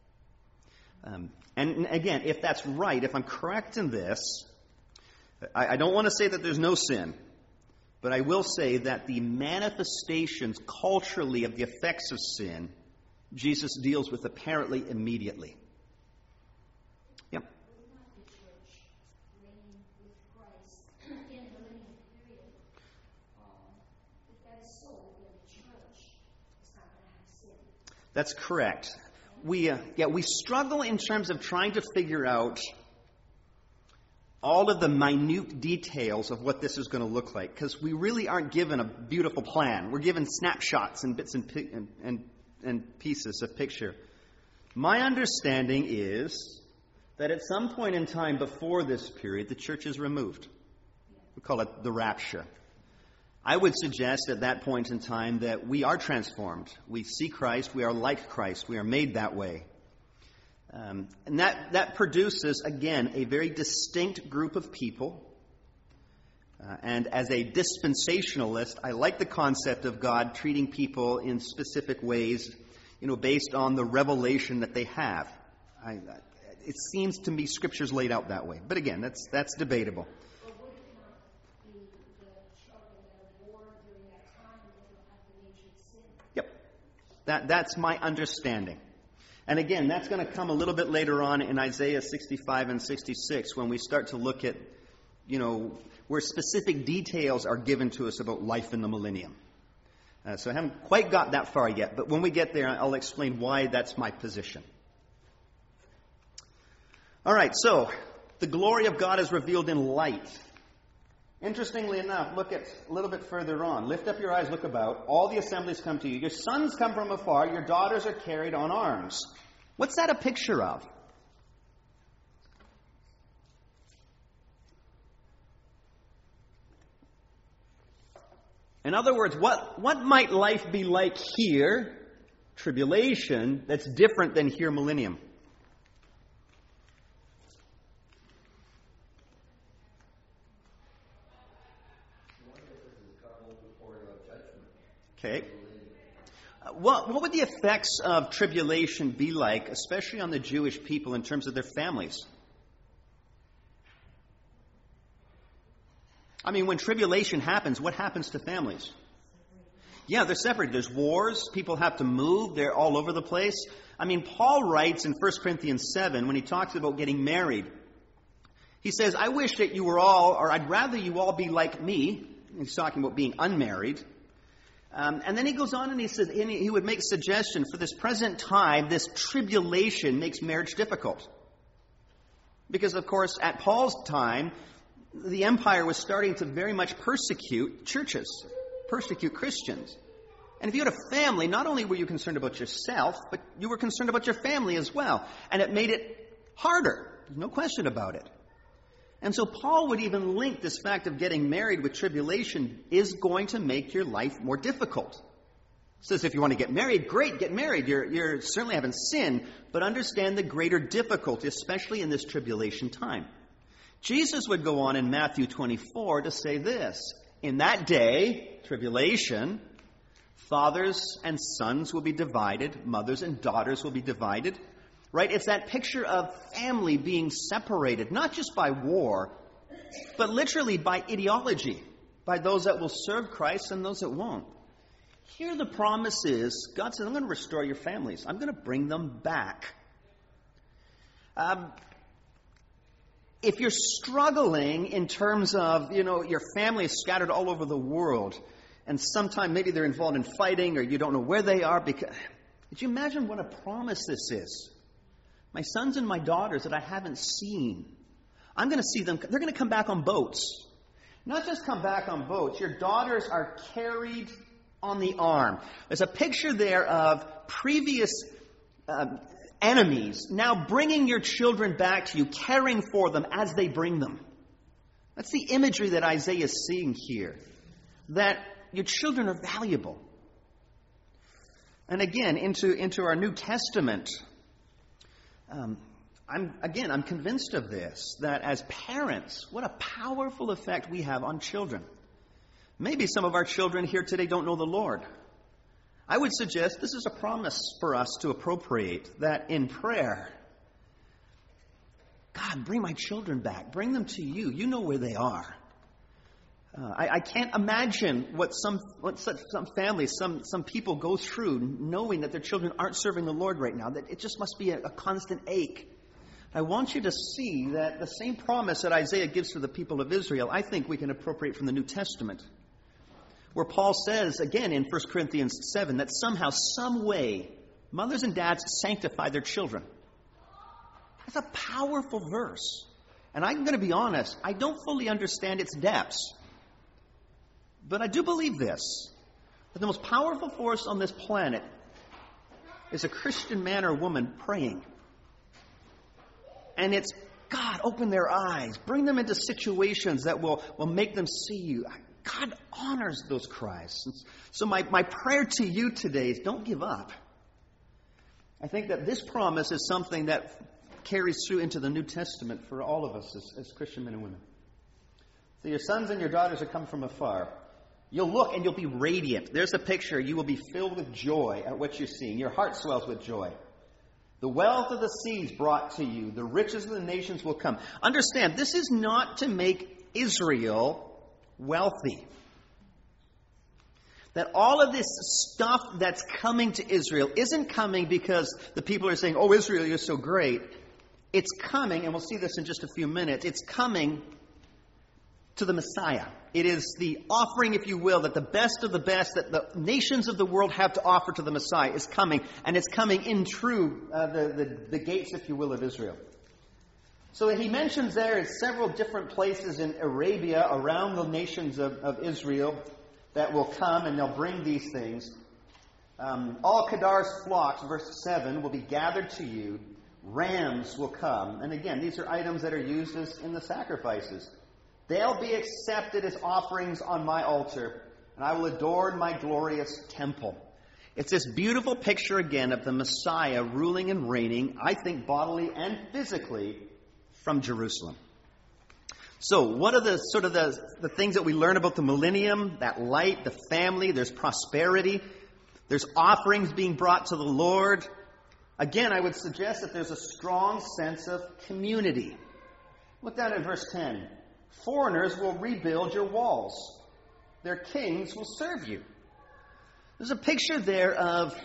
S1: And again, if that's right, if I'm correct in this, I don't want to say that there's no sin, but I will say that the manifestations culturally of the effects of sin, Jesus deals with apparently immediately. Yep. That's correct. We struggle in terms of trying to figure out all of the minute details of what this is going to look like, because we really aren't given a beautiful plan. We're given snapshots and bits and pieces of picture. My understanding is that at some point in time before this period, the church is removed. We call it the rapture. I would suggest at that point in time that we are transformed. We see Christ. We are like Christ. We are made that way. And that produces, again, a very distinct group of people. And as a dispensationalist, I like the concept of God treating people in specific ways, based on the revelation that they have. It seems to me Scripture's laid out that way. But again, that's debatable. That's my understanding. And again, that's going to come a little bit later on in Isaiah 65 and 66 when we start to look at, where specific details are given to us about life in the millennium. So I haven't quite got that far yet, but when we get there, I'll explain why that's my position. All right, so the glory of God is revealed in light. Interestingly enough, look at a little bit further on. Lift up your eyes, look about. All the assemblies come to you. Your sons come from afar. Your daughters are carried on arms. What's that a picture of? In other words, what might life be like here, tribulation, that's different than here, millennium? Okay. What would the effects of tribulation be like, especially on the Jewish people in terms of their families? I mean, when tribulation happens, what happens to families? Yeah, they're separated. There's wars. People have to move. They're all over the place. I mean, Paul writes in 1 Corinthians 7, when he talks about getting married, he says, I wish that you were all, or I'd rather you all be like me. He's talking about being unmarried. And then he goes on and he says, and he would make suggestion for this present time, this tribulation makes marriage difficult. Because, of course, at Paul's time, the empire was starting to very much persecute churches, persecute Christians. And if you had a family, not only were you concerned about yourself, but you were concerned about your family as well. And it made it harder. There's no question about it. And so Paul would even link this fact of getting married with tribulation is going to make your life more difficult. He says if you want to get married, great, get married. You certainly haven't sinned, but understand the greater difficulty, especially in this tribulation time. Jesus would go on in Matthew 24 to say this, in that day, tribulation, fathers and sons will be divided, mothers and daughters will be divided. Right? It's that picture of family being separated, not just by war, but literally by ideology, by those that will serve Christ and those that won't. Here the promise is, God says, I'm going to restore your families. I'm going to bring them back. If you're struggling in terms of, your family is scattered all over the world, and sometimes maybe they're involved in fighting or you don't know where they are, could you imagine what a promise this is? My sons and my daughters that I haven't seen, I'm going to see them. They're going to come back on boats. Not just come back on boats. Your daughters are carried on the arm. There's a picture there of previous enemies now bringing your children back to you, caring for them as they bring them. That's the imagery that Isaiah is seeing here. That your children are valuable. And again, into our New Testament, I'm convinced of this, that as parents, what a powerful effect we have on children. Maybe some of our children here today don't know the Lord. I would suggest this is a promise for us to appropriate, that in prayer, God, bring my children back. Bring them to you. You know where they are. I can't imagine what some families, some people go through knowing that their children aren't serving the Lord right now. That it just must be a constant ache. I want you to see that the same promise that Isaiah gives to the people of Israel, I think we can appropriate from the New Testament. Where Paul says, again in 1 Corinthians 7, that somehow, some way, mothers and dads sanctify their children. That's a powerful verse. And I'm going to be honest, I don't fully understand its depths. But I do believe this, that the most powerful force on this planet is a Christian man or woman praying. And it's, God, open their eyes. Bring them into situations that will make them see you. God honors those cries. So my prayer to you today is don't give up. I think that this promise is something that carries through into the New Testament for all of us as Christian men and women. So your sons and your daughters are come from afar. You'll look and you'll be radiant. There's a picture. You will be filled with joy at what you're seeing. Your heart swells with joy. The wealth of the seas brought to you. The riches of the nations will come. Understand, this is not to make Israel wealthy. That all of this stuff that's coming to Israel isn't coming because the people are saying, oh, Israel, you're so great. It's coming, and we'll see this in just a few minutes, it's coming to the Messiah. It is the offering, if you will, that the best of the best that the nations of the world have to offer to the Messiah is coming, and it's coming in through the gates, if you will, of Israel. So he mentions there in several different places in Arabia around the nations of Israel that will come and they'll bring these things. All Kedar's flocks, verse 7, will be gathered to you. Rams will come. And again, these are items that are used in the sacrifices. They'll be accepted as offerings on my altar. and I will adorn my glorious temple. It's this beautiful picture again of the Messiah ruling and reigning, I think bodily and physically, from Jerusalem. So what are the things that we learn about the millennium? That light, the family, there's prosperity, there's offerings being brought to the Lord. Again, I would suggest that there's a strong sense of community. Look down at verse 10. Foreigners will rebuild your walls. Their kings will serve you. There's a picture there of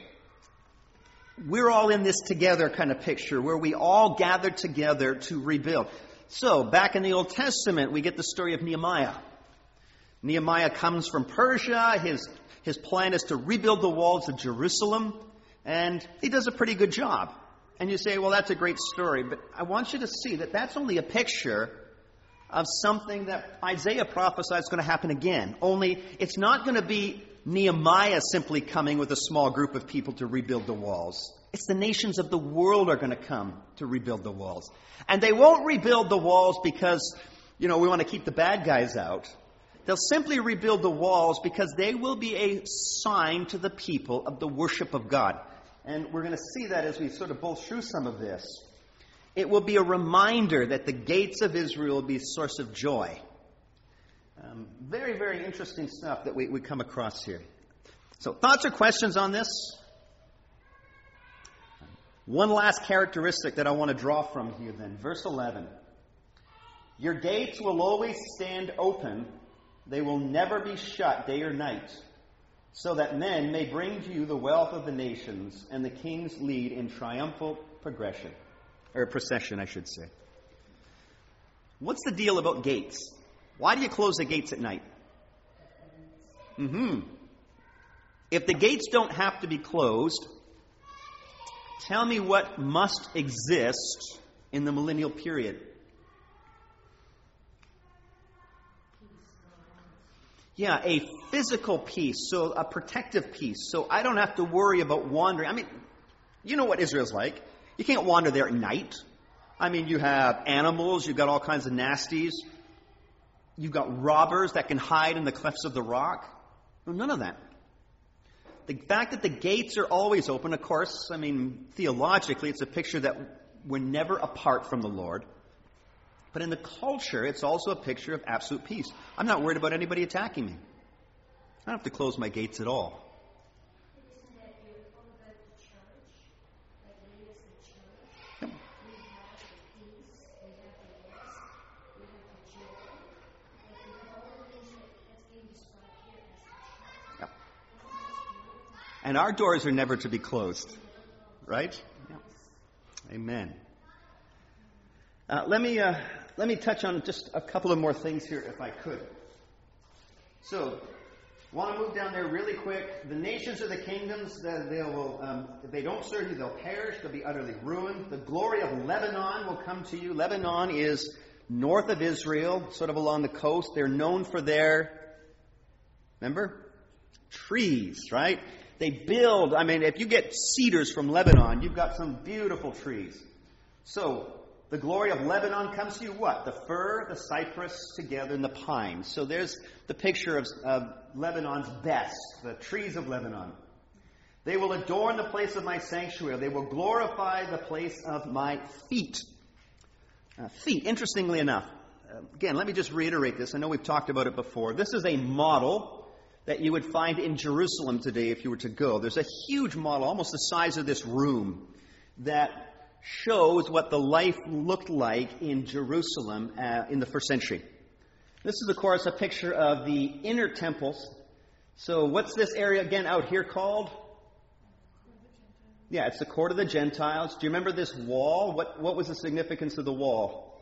S1: we're all in this together kind of picture where we all gather together to rebuild. So, back in the Old Testament, we get the story of Nehemiah. Nehemiah comes from Persia. His plan is to rebuild the walls of Jerusalem, and he does a pretty good job. And you say, well, that's a great story, but I want you to see that that's only a picture of something that Isaiah prophesied is going to happen again. Only it's not going to be Nehemiah simply coming with a small group of people to rebuild the walls. It's the nations of the world are going to come to rebuild the walls. And they won't rebuild the walls because, we want to keep the bad guys out. They'll simply rebuild the walls because they will be a sign to the people of the worship of God. And we're going to see that as we sort of both through some of this. It will be a reminder that the gates of Israel will be a source of joy. Very, very interesting stuff that we come across here. So, thoughts or questions on this? One last characteristic that I want to draw from here then. Verse 11. Your gates will always stand open. They will never be shut day or night, so that men may bring to you the wealth of the nations, and the kings lead in triumphal procession, I should say. What's the deal about gates? Why do you close the gates at night? If the gates don't have to be closed, tell me what must exist in the millennial period. Yeah, a physical peace, so a protective peace. So I don't have to worry about wandering. I mean, you know what Israel's like. You can't wander there at night. I mean, you have animals, you've got all kinds of nasties. You've got robbers that can hide in the clefts of the rock. No, none of that. The fact that the gates are always open, of course, I mean, theologically, it's a picture that we're never apart from the Lord. But in the culture, it's also a picture of absolute peace. I'm not worried about anybody attacking me. I don't have to close my gates at all.
S2: Isn't that beautiful about the church? Like we as the church,
S1: Yep.
S2: we have the peace, we have the rest, we have the joy, like we have all the things that's being described here as the church.
S1: Yep.
S2: Isn't that beautiful?
S1: And our doors are never to be closed. Right? Yeah. Amen. Let me touch on just a couple of more things here, if I could. So, want to move down there really quick. The nations or the kingdoms, if they don't serve you, they'll perish. They'll be utterly ruined. The glory of Lebanon will come to you. Lebanon is north of Israel, sort of along the coast. They're known for their, remember? Trees, right? They build, if you get cedars from Lebanon, you've got some beautiful trees. So, the glory of Lebanon comes to you what? The fir, the cypress together, and the pine. So there's the picture of Lebanon's best, the trees of Lebanon. They will adorn the place of my sanctuary. They will glorify the place of my feet. Feet, interestingly enough. Again, let me just reiterate this. I know we've talked about it before. This is a model that you would find in Jerusalem today if you were to go. There's a huge model, almost the size of this room, that shows what the life looked like in Jerusalem in the first century. This is, of course, a picture of the inner temples. So what's this area again out here called? Yeah, it's the court of the Gentiles. Do you remember this wall? What was the significance of the wall?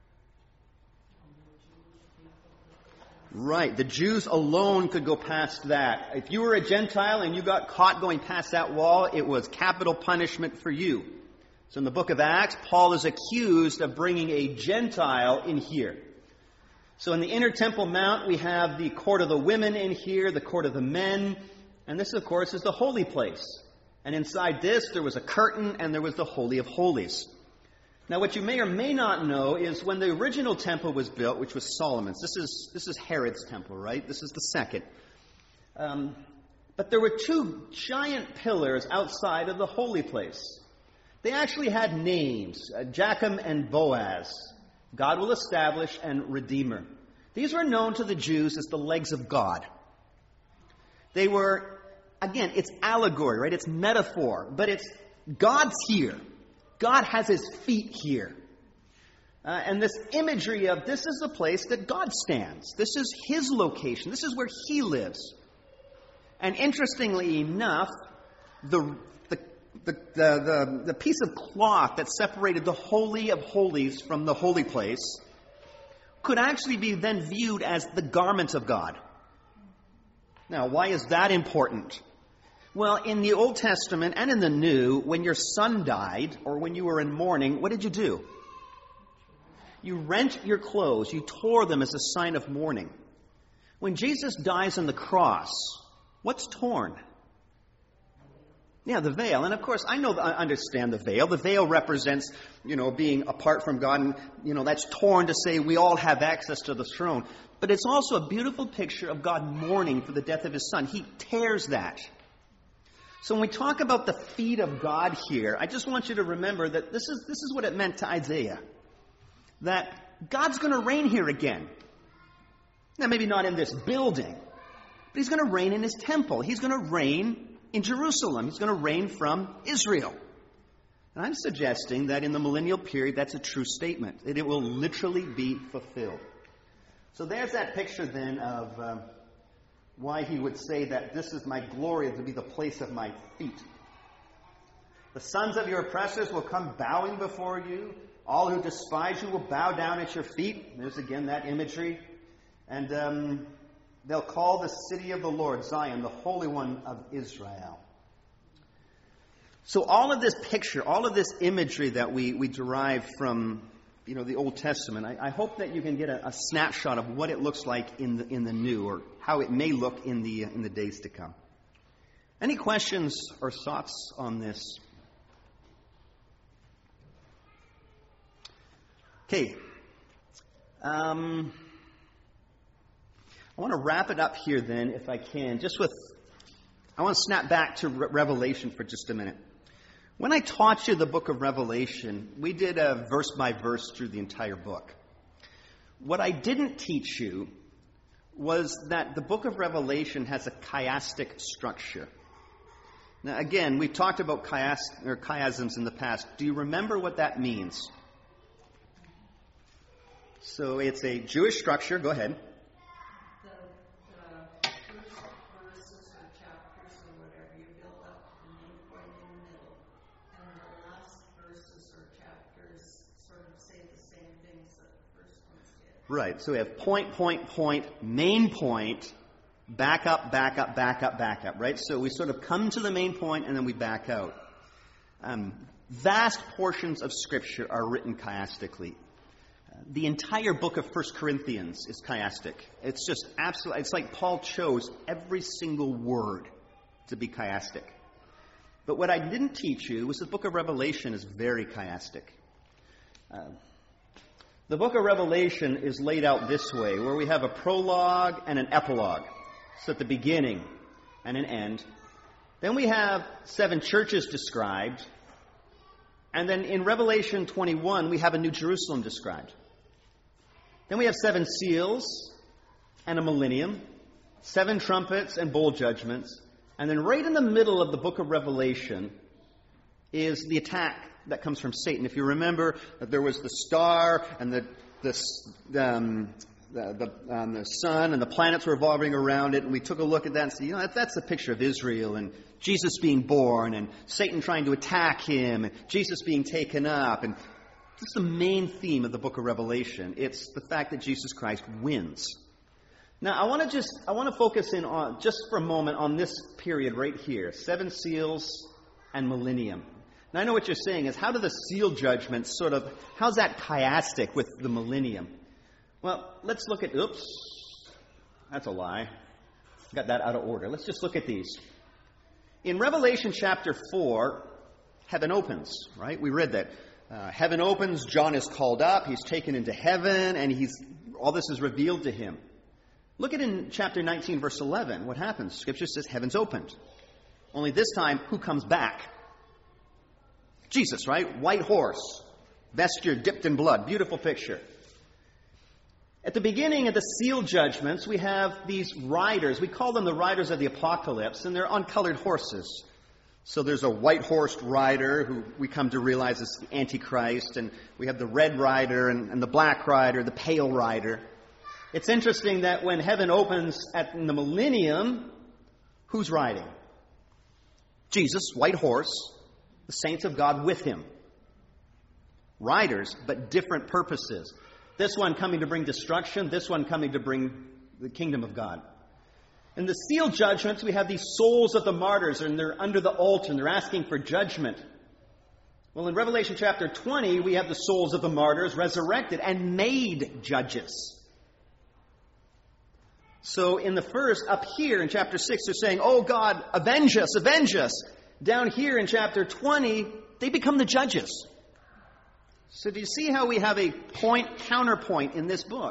S1: Right, the Jews alone could go past that. If you were a Gentile and you got caught going past that wall, it was capital punishment for you. So in the book of Acts, Paul is accused of bringing a Gentile in here. So in the inner temple mount, we have the court of the women in here, the court of the men, and this, of course, is the holy place. And inside this, there was a curtain, and there was the Holy of Holies. Now, what you may or may not know is when the original temple was built, which was Solomon's, this is Herod's temple, right? This is the second. But there were two giant pillars outside of the holy place. They actually had names, Jachin and Boaz. God will establish and Redeemer. These were known to the Jews as the legs of God. They were, again, it's allegory, right? It's metaphor, but it's God's here. God has his feet here. And this imagery of this is the place that God stands. This is his location. This is where he lives. And interestingly enough, the piece of cloth that separated the Holy of Holies from the holy place could actually be then viewed as the garment of God. Now, why is that important? Well, in the Old Testament and in the New, when your son died or when you were in mourning, what did you do? You rent your clothes. You tore them as a sign of mourning. When Jesus dies on the cross, what's torn? Yeah, the veil. And of course, I understand the veil. The veil represents, being apart from God. And, that's torn to say we all have access to the throne. But it's also a beautiful picture of God mourning for the death of his son. He tears that. So when we talk about the feet of God here, I just want you to remember that this is what it meant to Isaiah. That God's going to reign here again. Now, maybe not in this building, but he's going to reign in his temple. He's going to reign in Jerusalem. He's going to reign from Israel. And I'm suggesting that in the millennial period, that's a true statement. That it will literally be fulfilled. So there's that picture then of why he would say that this is my glory to be the place of my feet. The sons of your oppressors will come bowing before you. All who despise you will bow down at your feet. There's again that imagery. And they'll call the city of the Lord Zion, the Holy One of Israel. So all of this picture, all of this imagery that we derive from the Old Testament, I hope that you can get a snapshot of what it looks like in the New, or how it may look in the days to come. Any questions or thoughts on this? Okay. I want to wrap it up here then, if I can, I want to snap back to Revelation for just a minute. When I taught you the book of Revelation, we did a verse by verse through the entire book. What I didn't teach you was that the book of Revelation has a chiastic structure. Now, again, we've talked about chiasms in the past. Do you remember what that means? So it's a Jewish structure. Go ahead.
S3: The first verses or chapters or whatever you build up the main point in the middle, and the last verses or chapters sort of say the same things that the first ones did.
S1: Right. So we have point, main point, back up, right? So we sort of come to the main point and then we back out. Vast portions of Scripture are written chiastically. The entire book of 1 Corinthians is chiastic. It's just absolutely, it's like Paul chose every single word to be chiastic. But what I didn't teach you was the book of Revelation is very chiastic. The book of Revelation is laid out this way, where we have a prologue and an epilogue. So at the beginning and an end. Then we have 7 churches described. And then in Revelation 21, we have a New Jerusalem described. Then we have 7 seals and a millennium, 7 trumpets and bowl judgments. And then right in the middle of the book of Revelation is the attack that comes from Satan. If you remember that there was the star and the sun and the planets were revolving around it, and we took a look at that and said, that's a picture of Israel and Jesus being born and Satan trying to attack him and Jesus being taken up. And this is the main theme of the book of Revelation. It's the fact that Jesus Christ wins. Now, I want to focus in on, just for a moment, on this period right here, 7 seals and millennium. Now, I know what you're saying is, how do the seal judgments how's that chiastic with the millennium? Well, let's look at, that's a lie. Got that out of order. Let's just look at these. In Revelation chapter 4, heaven opens, right? We read that. Heaven opens, John is called up, he's taken into heaven, and all this is revealed to him. Look at in chapter 19, verse 11. What happens? Scripture says heaven's opened. Only this time, who comes back? Jesus, right? White horse, vesture dipped in blood. Beautiful picture. At the beginning of the seal judgments, we have these riders. We call them the riders of the apocalypse, and they're uncolored horses. So there's a white horsed rider who we come to realize is the Antichrist, and we have the red rider and the black rider, the pale rider. It's interesting that when heaven opens in the millennium, who's riding? Jesus, white horse, the saints of God with him. Riders, but different purposes. This one coming to bring destruction, this one coming to bring the kingdom of God. In the seal judgments, we have these souls of the martyrs, and they're under the altar, and they're asking for judgment. Well, in Revelation chapter 20, we have the souls of the martyrs resurrected and made judges. So in the first, up here in chapter 6, they're saying, oh God, avenge us, avenge us. Down here in chapter 20, they become the judges. So do you see how we have a counterpoint in this book?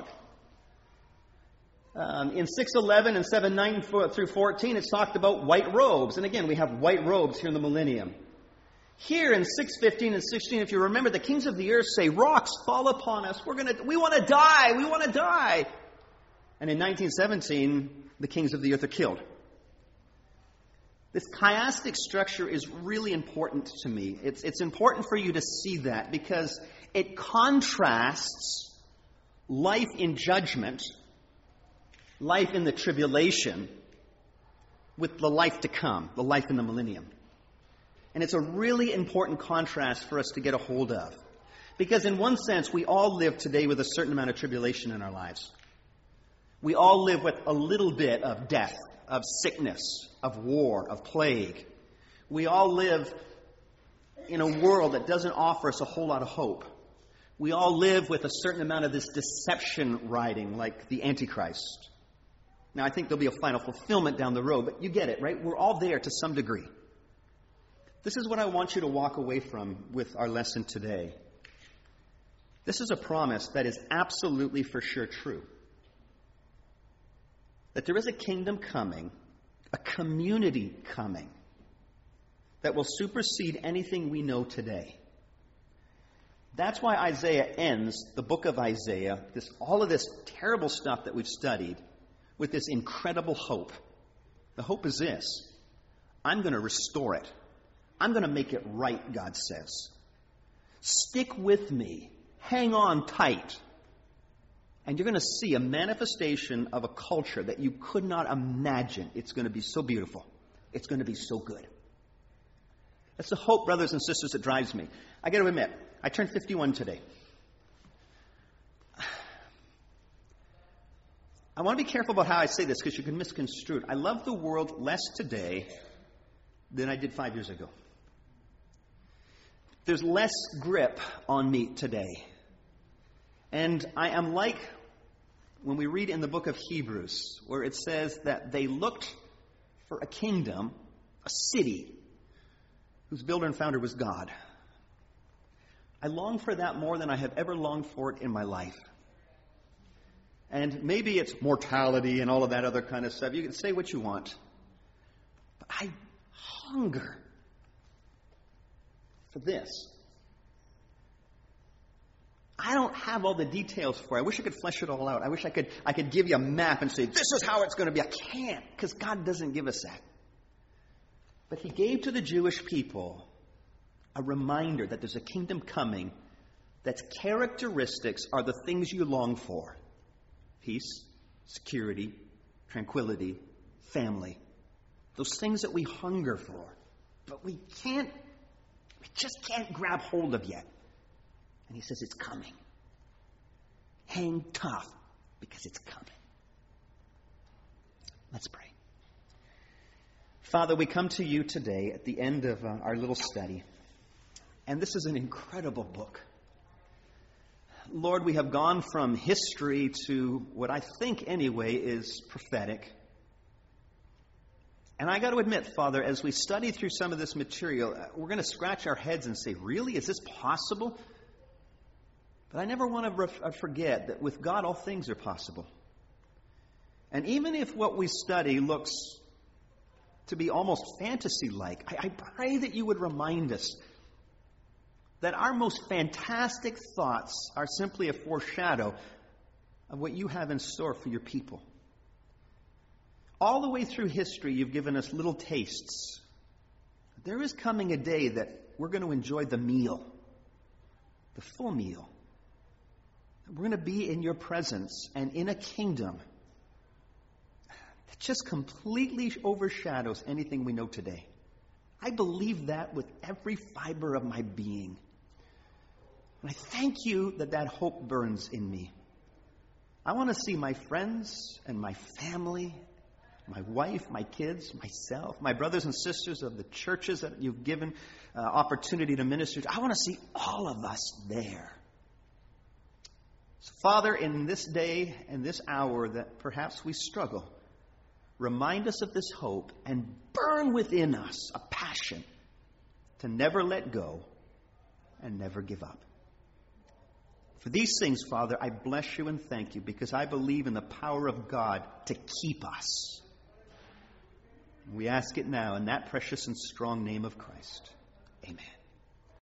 S1: In 6:11 and 7:9 through 14, it's talked about white robes. And again, we have white robes here in the millennium. Here in 6:15 and 16, if you remember, the kings of the earth say, rocks fall upon us. We want to die. We want to die. And in 1917, the kings of the earth are killed. This chiastic structure is really important to me. It's important for you to see that because it contrasts life in judgment, life in the tribulation, with the life to come, the life in the millennium. And it's a really important contrast for us to get a hold of. Because in one sense, we all live today with a certain amount of tribulation in our lives. We all live with a little bit of death, of sickness, of war, of plague. We all live in a world that doesn't offer us a whole lot of hope. We all live with a certain amount of this deception riding, like the Antichrist. Now, I think there'll be a final fulfillment down the road, but you get it, right? We're all there to some degree. This is what I want you to walk away from with our lesson today. This is a promise that is absolutely for sure true. That there is a kingdom coming, a community coming, that will supersede anything we know today. That's why Isaiah ends the book of Isaiah, all of this terrible stuff that we've studied, with this incredible hope. The hope is this: I'm going to restore it. I'm going to make it right, God says. Stick with me. Hang on tight. And you're going to see a manifestation of a culture that you could not imagine. It's going to be so beautiful. It's going to be so good. That's the hope, brothers and sisters, that drives me. I got to admit, I turned 51 today. I want to be careful about how I say this because you can misconstrue it. I love the world less today than I did 5 years ago. There's less grip on me today. And I am like when we read in the book of Hebrews, where it says that they looked for a kingdom, a city, whose builder and founder was God. I long for that more than I have ever longed for it in my life. And maybe it's mortality and all of that other kind of stuff. You can say what you want. But I hunger for this. I don't have all the details for it. I wish I could flesh it all out. I wish I could give you a map and say, this is how it's going to be. I can't, because God doesn't give us that. But He gave to the Jewish people a reminder that there's a kingdom coming that's characteristics are the things you long for. Peace, security, tranquility, family. Those things that we hunger for, but we just can't grab hold of yet. And He says it's coming. Hang tough, because it's coming. Let's pray. Father, we come to you today at the end of our little study. And this is an incredible book. Lord, we have gone from history to what I think anyway is prophetic. And I got to admit, Father, as we study through some of this material, we're going to scratch our heads and say, really? Is this possible? But I never want to forget that with God all things are possible. And even if what we study looks to be almost fantasy-like, I pray that you would remind us that our most fantastic thoughts are simply a foreshadow of what you have in store for your people. All the way through history, you've given us little tastes. There is coming a day that we're going to enjoy the meal, the full meal. We're going to be in your presence and in a kingdom that just completely overshadows anything we know today. I believe that with every fiber of my being. And I thank you that that hope burns in me. I want to see my friends and my family, my wife, my kids, myself, my brothers and sisters of the churches that you've given opportunity to minister to. I want to see all of us there. So, Father, in this day and this hour that perhaps we struggle, remind us of this hope and burn within us a passion to never let go and never give up. For these things, Father, I bless you and thank you because I believe in the power of God to keep us. We ask it now in that precious and strong name of Christ. Amen.